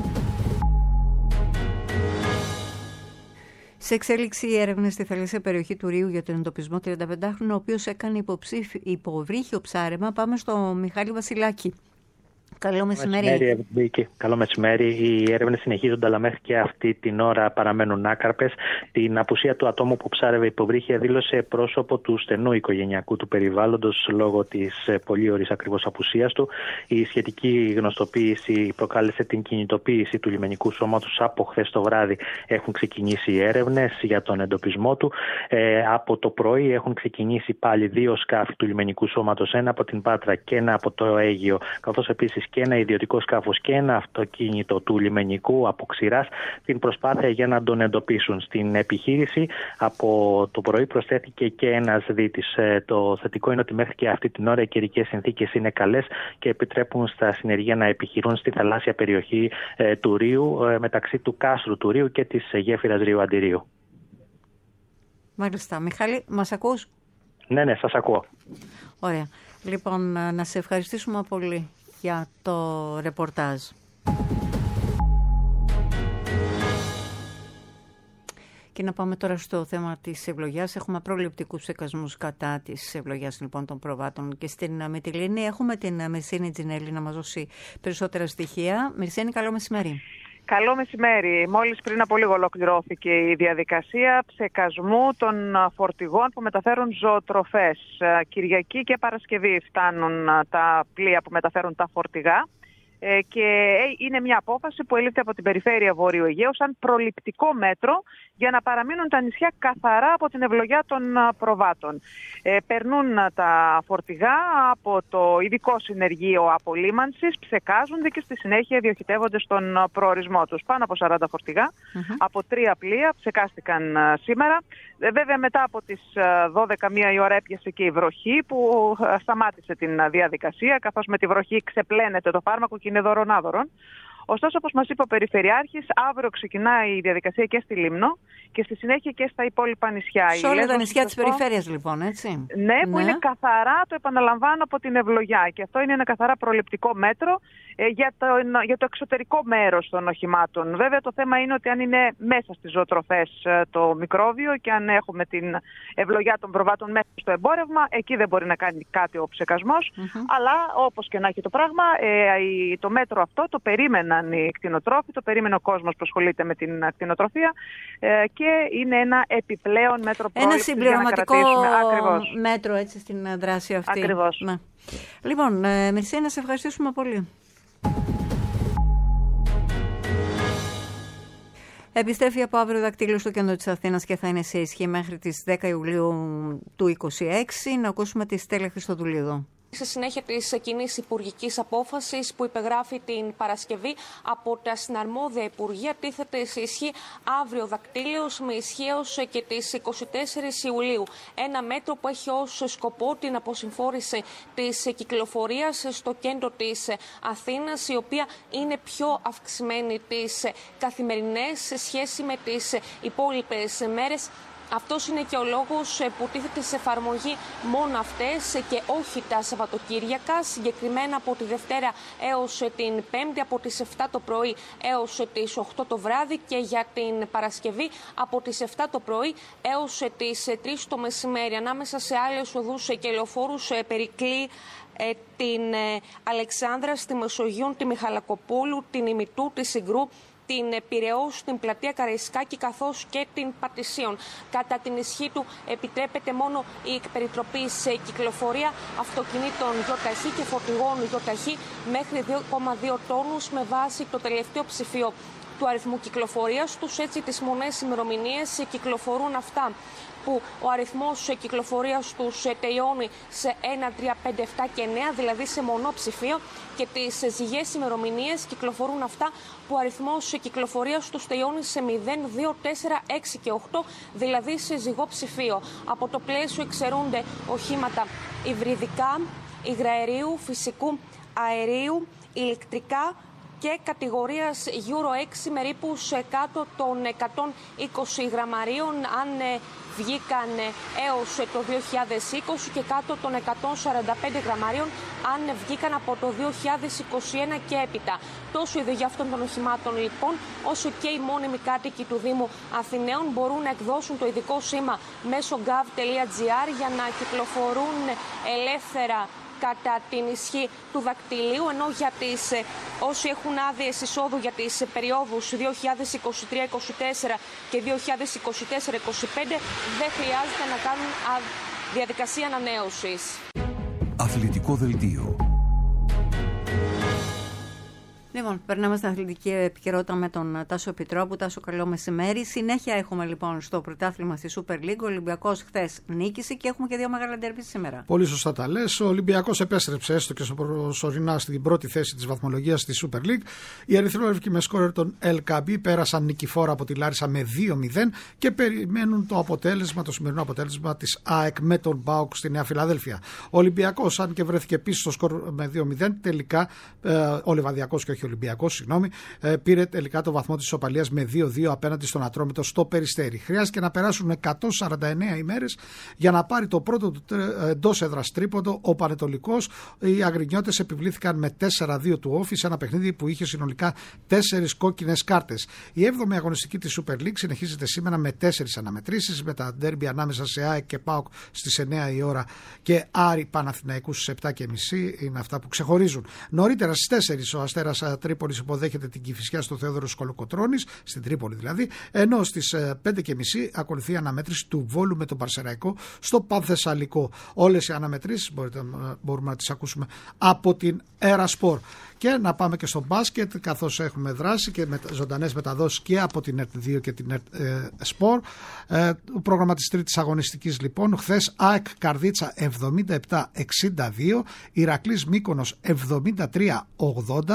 [SPEAKER 2] Σε εξέλιξη οι έρευνες στη θαλάσσια περιοχή του Ρίου για τον εντοπισμό τριανταπεντάχρονου, ο οποίος έκανε υποψήφι, υποβρύχιο ψάρεμα. Πάμε στο Μιχάλη Βασιλάκη. Καλό μεσημέρι.
[SPEAKER 17] μεσημέρι. Καλό μεσημέρι. Οι έρευνες συνεχίζονται, αλλά μέχρι και αυτή την ώρα παραμένουν άκαρπες. Την απουσία του ατόμου που ψάρευε υποβρύχια δήλωσε πρόσωπο του στενού οικογενειακού του περιβάλλοντος λόγω της πολύ ωρής ακριβώς απουσίας του. Η σχετική γνωστοποίηση προκάλεσε την κινητοποίηση του λιμενικού σώματος. Από χθες το βράδυ έχουν ξεκινήσει οι έρευνες για τον εντοπισμό του. Ε, από το πρωί έχουν ξεκινήσει πάλι δύο σκάφη του λιμενικού σώματος, ένα από την Πάτρα και ένα από το Αίγυο, καθώς επίσης και ένα ιδιωτικό σκάφος και ένα αυτοκίνητο του λιμενικού από ξηράς, την προσπάθεια για να τον εντοπίσουν. Στην επιχείρηση από το πρωί προσθέθηκε και ένας δίτης. Το θετικό είναι ότι μέχρι και αυτή την ώρα οι καιρικές συνθήκες είναι καλές και επιτρέπουν στα συνεργεία να επιχειρούν στη θαλάσσια περιοχή του Ρίου, μεταξύ του κάστρου του Ρίου και της γέφυρας Ρίου Αντιρίου.
[SPEAKER 2] Μάλιστα. Μιχάλη, μας ακούς?
[SPEAKER 17] Ναι, ναι, σας ακούω.
[SPEAKER 2] Ωραία. Λοιπόν, να σε ευχαριστήσουμε πολύ για το ρεπορτάζ. Και να πάμε τώρα στο θέμα της ευλογιάς. Έχουμε προληπτικούς ψεκασμούς κατά της ευλογιάς λοιπόν των προβάτων. Και στην Μυτιλήνη έχουμε την Μυρσίνη Τζινέλη να μας δώσει περισσότερα στοιχεία. Μυρσίνη, καλό μεσημέρι.
[SPEAKER 18] Καλό μεσημέρι. Μόλις πριν από λίγο ολοκληρώθηκε η διαδικασία ψεκασμού των φορτηγών που μεταφέρουν ζωοτροφές. Κυριακή και Παρασκευή φτάνουν τα πλοία που μεταφέρουν τα φορτηγά. Και είναι μια απόφαση που ελήφθη από την Περιφέρεια Βορείου Αιγαίου σαν προληπτικό μέτρο για να παραμείνουν τα νησιά καθαρά από την ευλογιά των προβάτων. Ε, περνούν τα φορτηγά από το ειδικό συνεργείο απολύμανσης, ψεκάζονται και στη συνέχεια διοχετεύονται στον προορισμό τους. Πάνω από σαράντα φορτηγά mm-hmm. από τρία πλοία ψεκάστηκαν σήμερα. Ε, βέβαια μετά από τις δώδεκα μία η ώρα έπιασε και η βροχή που σταμάτησε την διαδικασία, καθώς με τη βροχή ξεπλένεται το φάρμακο και είναι δωρονάδωρον. Ωστόσο, όπως μας είπε ο Περιφερειάρχης, αύριο ξεκινάει η διαδικασία και στη Λίμνο και στη συνέχεια και στα υπόλοιπα νησιά.
[SPEAKER 2] Σε όλα τα νησιά της περιφέρειας, λοιπόν, έτσι.
[SPEAKER 18] Ναι, που ναι. είναι καθαρά, το επαναλαμβάνω, από την ευλογιά. Και αυτό είναι ένα καθαρά προληπτικό μέτρο για το, για το εξωτερικό μέρος των οχημάτων. Βέβαια το θέμα είναι ότι αν είναι μέσα στις ζωοτροφές το μικρόβιο και αν έχουμε την ευλογιά των προβάτων μέσα στο εμπόρευμα, εκεί δεν μπορεί να κάνει κάτι ο ψεκασμός. Mm-hmm. Αλλά όπως και να έχει το πράγμα, ε, το μέτρο αυτό το περίμεναν οι κτηνοτρόφοι, το περίμενε ο κόσμος που ασχολείται με την κτηνοτροφία ε, και είναι ένα επιπλέον μέτρο πρόληψης.
[SPEAKER 2] Ένα συμπληρωματικό μέτρο έτσι στην δράση αυτή.
[SPEAKER 18] Ακριβώς.
[SPEAKER 2] Ναι. Λοιπόν, ε, Μυρσή, να σε ευχαριστήσουμε πολύ. Επιστρέφει από αύριο δακτύλιο στο κέντρο της Αθήνας και θα είναι σε ισχύ μέχρι τις δέκα Ιουλίου του είκοσι έξι. Να ακούσουμε τη Στέλλα Χριστοδουλίδου.
[SPEAKER 19] Σε συνέχεια της κοινής υπουργικής απόφασης που υπεγράφει την Παρασκευή από τα συναρμόδια υπουργεία, τίθεται σε ισχύ αύριο δακτύλιος με ισχύ έως και τις είκοσι τέσσερις Ιουλίου. Ένα μέτρο που έχει ως σκοπό την αποσυμφόρηση της κυκλοφορίας στο κέντρο της Αθήνας, η οποία είναι πιο αυξημένη τις καθημερινές σε σχέση με τις υπόλοιπες μέρες. Αυτός είναι και ο λόγος που τίθεται σε εφαρμογή μόνο αυτές και όχι τα Σαββατοκύριακα, συγκεκριμένα από τη Δευτέρα έως την Πέμπτη, από τις επτά το πρωί έως τις οκτώ το βράδυ και για την Παρασκευή από τις επτά το πρωί έως τις τρεις το μεσημέρι. Ανάμεσα σε άλλες οδούς και λεωφόρους περικλεί την Αλεξάνδρα, τη Μεσογείων, τη Μιχαλακοπούλου, την Ημιτού, τη Συγκρού, την Πειραιώς, την Πλατεία Καραϊσκάκη καθώς και την Πατησίων. Κατά την ισχύ του επιτρέπεται μόνο η εκπεριτροπή σε κυκλοφορία αυτοκινήτων γιοταχή και φορτηγών γιοταχή μέχρι δύο κόμμα δύο τόνους με βάση το τελευταίο ψηφίο του αριθμού κυκλοφορίας τους. Έτσι τις μονές ημερομηνίες κυκλοφορούν αυτά που ο αριθμός κυκλοφορίας τους τελειώνει σε ένα, τρία, πέντε, επτά και εννέα, δηλαδή σε μονό ψηφίο, και τις ζυγές ημερομηνίες κυκλοφορούν αυτά που ο αριθμός κυκλοφορίας τους τελειώνει σε μηδέν, δύο, τέσσερα, έξι και οκτώ, δηλαδή σε ζυγό ψηφίο. Από το πλαίσιο εξαιρούνται οχήματα υβριδικά, υγραερίου, φυσικού αερίου, ηλεκτρικά και κατηγορίας Euro έξι με ρήπους κάτω των εκατόν είκοσι γραμμαρίων αν βγήκαν έως το δύο χιλιάδες είκοσι και κάτω των εκατόν σαράντα πέντε γραμμαρίων αν βγήκαν από το δύο χιλιάδες είκοσι ένα και έπειτα. Τόσο η οδηγία αυτών των οχημάτων λοιπόν, όσο και οι μόνιμοι κάτοικοι του Δήμου Αθηναίων μπορούν να εκδώσουν το ειδικό σήμα μέσω gov τελεία gr για να κυκλοφορούν ελεύθερα κατά την ισχύ του δακτυλίου, ενώ για τις, όσοι έχουν άδειες εισόδου για τις περιόδους δύο χιλιάδες είκοσι τρία είκοσι τέσσερα και δύο χιλιάδες είκοσι τέσσερα είκοσι πέντε δεν χρειάζεται να κάνουν διαδικασία ανανέωσης.
[SPEAKER 1] Αθλητικό δελτίο.
[SPEAKER 2] Λοιπόν, περνάμε στην αθλητική επικαιρότητα με τον Τάσο Επιτρόπου. Τάσο, καλό μεσημέρι. Συνέχεια έχουμε λοιπόν στο πρωτάθλημα στη Super League. Ο Ολυμπιακός χθες νίκησε και έχουμε και δύο μεγάλα ντέρμπι σήμερα.
[SPEAKER 20] Πολύ σωστά τα λες. Ο Ολυμπιακός επέστρεψε έστω και προσωρινά στην πρώτη θέση της βαθμολογίας στη Super League. Οι ερυθρόλευκοι με σκόρερ των El Kabi πέρασαν νικηφόρα από τη Λάρισα με δύο μηδέν και περιμένουν το αποτέλεσμα, το σημερινό αποτέλεσμα της ΑΕΚ με τον ΠΑΟΚ στη Νέα Φιλαδέλφια. Ο Ολυμπιακός, αν και βρέθηκε πίσω στο σκορ με δύο μηδέν, τελικά ε, ο Λεβαδιακός και όχι ο Ολυμπιακός, συγγνώμη, πήρε τελικά το βαθμό της ισοπαλίας με δύο δύο απέναντι στον Ατρόμητο στο Περιστέρι. Χρειάστηκε να περάσουν εκατόν σαράντα εννέα ημέρες για να πάρει το πρώτο του εντός έδρας τρίποντο ο Πανετολικός. Οι Αγρινιώτες επιβλήθηκαν με τέσσερα δύο του Όφη σε ένα παιχνίδι που είχε συνολικά τέσσερις κόκκινες κάρτες. Η έβδομη αγωνιστική της Super League συνεχίζεται σήμερα με τέσσερις αναμετρήσεις, με τα ντέρμπι ανάμεσα σε ΑΕΚ και ΠΑΟΚ στις εννέα η ώρα και Άρη Παναθηναϊκού στις επτά και μισή. Είναι αυτά που ξεχωρίζουν. Νωρίτερα στις τέσσερις ο Αστέρας Τρίπολης υποδέχεται την Κηφισιά στο Θεόδωρος Κολοκοτρώνης, στην Τρίπολη δηλαδή, ενώ στις πέντε και μισή ακολουθεί η αναμέτρηση του Βόλου με τον Παρσεραϊκό στο Πανθεσσαλικό. Όλες οι αναμετρήσεις μπορείτε, μπορούμε να τις ακούσουμε από την Ερασπορ. Και να πάμε και στο μπάσκετ, καθώς έχουμε δράσει και με ζωντανές μεταδόσεις και από την ΕΡΤ δύο και την ΕΡΤ ε, Σπορ. Ε, το πρόγραμμα της τρίτης αγωνιστικής λοιπόν, χθες ΑΕΚ Καρδίτσα εβδομήντα επτά εξήντα δύο, Ηρακλής Μύκονος εβδομήντα τρία ογδόντα,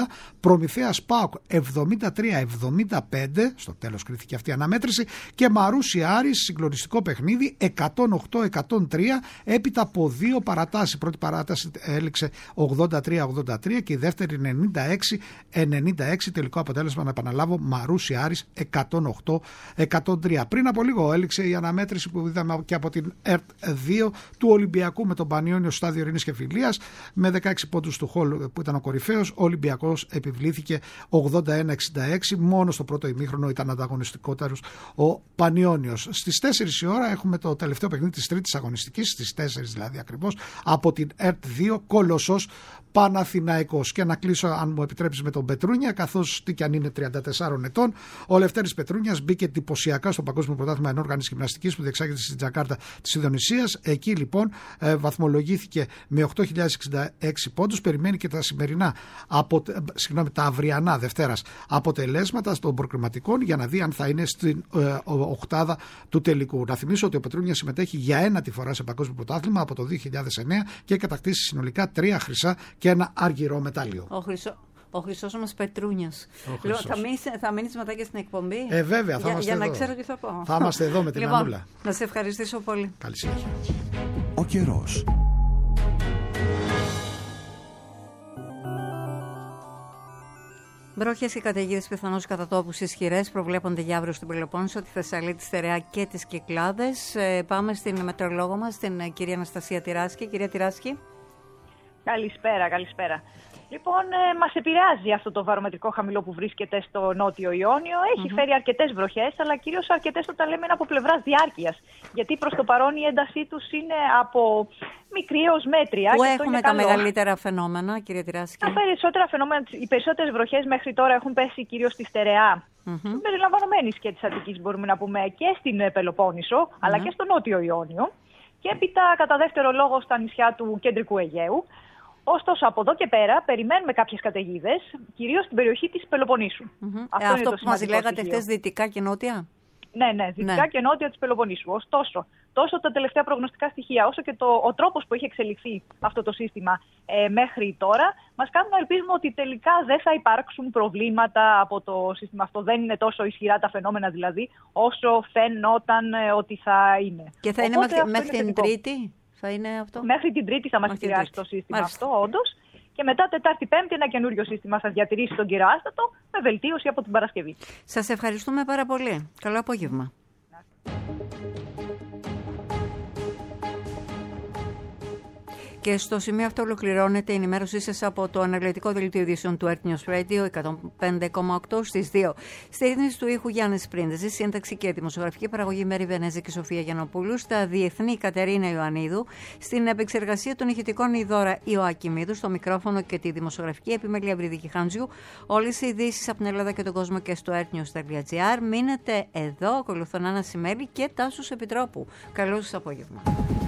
[SPEAKER 20] Προμηθέας ΠΑΟΚ εβδομήντα τρία εβδομήντα πέντε, στο τέλος κρίθηκε αυτή η αναμέτρηση, και Μαρούσι Άρης, συγκλονιστικό παιχνίδι, εκατόν οκτώ εκατόν τρία, έπειτα από δύο παρατάσεις. Η πρώτη παράταση έληξε ογδόντα τρία ογδόντα τρία και η δεύτερη ενενήντα έξι ενενήντα έξι. Τελικό αποτέλεσμα, να επαναλάβω, Μαρούσι Άρης εκατόν οκτώ εκατόν τρία. Πριν από λίγο έληξε η αναμέτρηση που είδαμε και από την ΕΡΤ δύο του Ολυμπιακού με τον Πανιόνιο στο στάδιο Ειρήνης και Φιλίας, με δεκαέξι πόντους του Χολ που ήταν ο κορυφαίος. Ο Ολυμπιακός επιβλήθηκε ογδόντα ένα εξήντα έξι. Μόνο στο πρώτο ημίχρονο ήταν ανταγωνιστικότερος ο Πανιόνιος. Στις τέσσερις η ώρα έχουμε το τελευταίο παιχνίδι της τρίτης αγωνιστικής, στις τέσσερις δηλαδή ακριβώς, από την ΕΡΤ δύο, Κολοσσός Παναθηναϊκός. Και να κλείσω, αν μου επιτρέψεις, με τον Πετρούνια, καθώς τι κι αν είναι τριάντα τεσσάρων ετών, ο Λευτέρης Πετρούνιας μπήκε εντυπωσιακά στο Παγκόσμιο Πρωτάθλημα Ενόργανης Γυμναστικής που διεξάγεται στην Τζακάρτα της Ινδονησίας. Εκεί λοιπόν ε, βαθμολογήθηκε με οκτώ χιλιάδες εξήντα έξι πόντους. Περιμένει και τα σημερινά, απο, συγγνώμη, τα αυριανά Δευτέρας αποτελέσματα των προκριματικών για να δει αν θα είναι στην ε, οχτάδα του τελικού. Να θυμίσω ότι ο Πετρούνιας συμμετέχει για ένατη φορά σε Παγκόσμιο Πρωτάθλημα από το δύο χιλιάδες εννέα και έχει κατακτήσει συνολικά τρία χρυσά και ένα αργυρό μετάλλιο.
[SPEAKER 2] Ο Χρυσό... Ο Χρυσός όμως Πετρούνιας. Λοιπόν, θα, μείνεις, θα μείνεις μετά και στην εκπομπή.
[SPEAKER 20] Ε, βέβαια, θα
[SPEAKER 2] για,
[SPEAKER 20] είμαστε
[SPEAKER 2] για
[SPEAKER 20] εδώ.
[SPEAKER 2] να ξέρω τι θα πω.
[SPEAKER 20] Θα είμαστε εδώ με την
[SPEAKER 2] λοιπόν,
[SPEAKER 20] Ανούλα.
[SPEAKER 2] Να σε ευχαριστήσω πολύ.
[SPEAKER 20] Καλή συνέχεια.
[SPEAKER 1] Ο καιρός.
[SPEAKER 2] Βροχές και καταιγίδες πιθανώς κατά τόπους ισχυρές προβλέπονται για αύριο στην Πελοπόννησο, τη Θεσσαλία, τη Στερεά και τις Κυκλάδες. Ε, πάμε στην μετεωρολόγο μας, την ε, κυρία Αναστασία Τυράσκη. Κυρία Τυράσκη.
[SPEAKER 21] Καλησπέρα, καλησπέρα. Λοιπόν, ε, μας επηρεάζει αυτό το βαρομετρικό χαμηλό που βρίσκεται στο νότιο Ιόνιο. Έχει mm-hmm. φέρει αρκετές βροχές, αλλά κυρίως αρκετές όταν λέμε είναι από πλευράς διάρκειας. Γιατί προς το παρόν η έντασή τους είναι από μικρή έως μέτρια.
[SPEAKER 2] Πού έχουμε τα καλό. μεγαλύτερα φαινόμενα, κυρία Τυράσκη?
[SPEAKER 21] Τα περισσότερα φαινόμενα, οι περισσότερες βροχές μέχρι τώρα έχουν πέσει κυρίως στη Στερεά, mm-hmm. περιλαμβανομένης και της Αττικής, μπορούμε να πούμε, και στην Πελοπόννησο, mm-hmm. αλλά και στο νότιο Ιόνιο. Και έπειτα, κατά δεύτερο λόγο, στα νησιά του κεντρικού Αιγαίου. Ωστόσο, από εδώ και πέρα περιμένουμε κάποιες καταιγίδες, κυρίως στην περιοχή της Πελοποννήσου.
[SPEAKER 2] Mm-hmm. Αυτό, ε, αυτό που μας λέγατε χθες, δυτικά και νότια.
[SPEAKER 21] Ναι, ναι, δυτικά ναι. και νότια της Πελοποννήσου. Ωστόσο, τόσο τα τελευταία προγνωστικά στοιχεία, όσο και το, ο τρόπος που έχει εξελιχθεί αυτό το σύστημα ε, μέχρι τώρα, μας κάνουν να ελπίζουμε ότι τελικά δεν θα υπάρξουν προβλήματα από το σύστημα αυτό. Δεν είναι τόσο ισχυρά τα φαινόμενα δηλαδή, όσο φαινόταν ε, ότι θα είναι.
[SPEAKER 2] Και θα Οπότε, είναι μέχρι την Τρίτη? Θα είναι αυτό?
[SPEAKER 21] Μέχρι την Τρίτη θα μας επηρεάσει το σύστημα Μάλιστα. αυτό, όντως. Και μετά Τετάρτη Πέμπτη ένα καινούριο σύστημα θα διατηρήσει τον κυράστατο με βελτίωση από την Παρασκευή.
[SPEAKER 2] Σας ευχαριστούμε πάρα πολύ. Καλό απόγευμα. Και στο σημείο αυτό ολοκληρώνεται η ενημέρωσή σας από το αναλυτικό δελτίο ειδήσεων του Earth News Radio εκατόν πέντε κόμμα οκτώ στις δύο. Στη ρύθμιση του ήχου Γιάννης Πρίντεζης, σύνταξη και δημοσιογραφική παραγωγή Μέρη Βενέζη και Σοφία Γιαννοπούλου, στα διεθνή Κατερίνα Ιωαννίδου, στην επεξεργασία των ηχητικών η Δώρα Ιωακιμίδου, στο μικρόφωνο και τη δημοσιογραφική επιμέλεια Βρυδική Χάντζιου. Όλες οι ειδήσεις από την Ελλάδα και τον κόσμο και στο earthnews.gr. Μείνετε εδώ, ακολουθούν Άννα Σιμέλη και Τάσους Επιτρόπου. Καλό σας απόγευμα.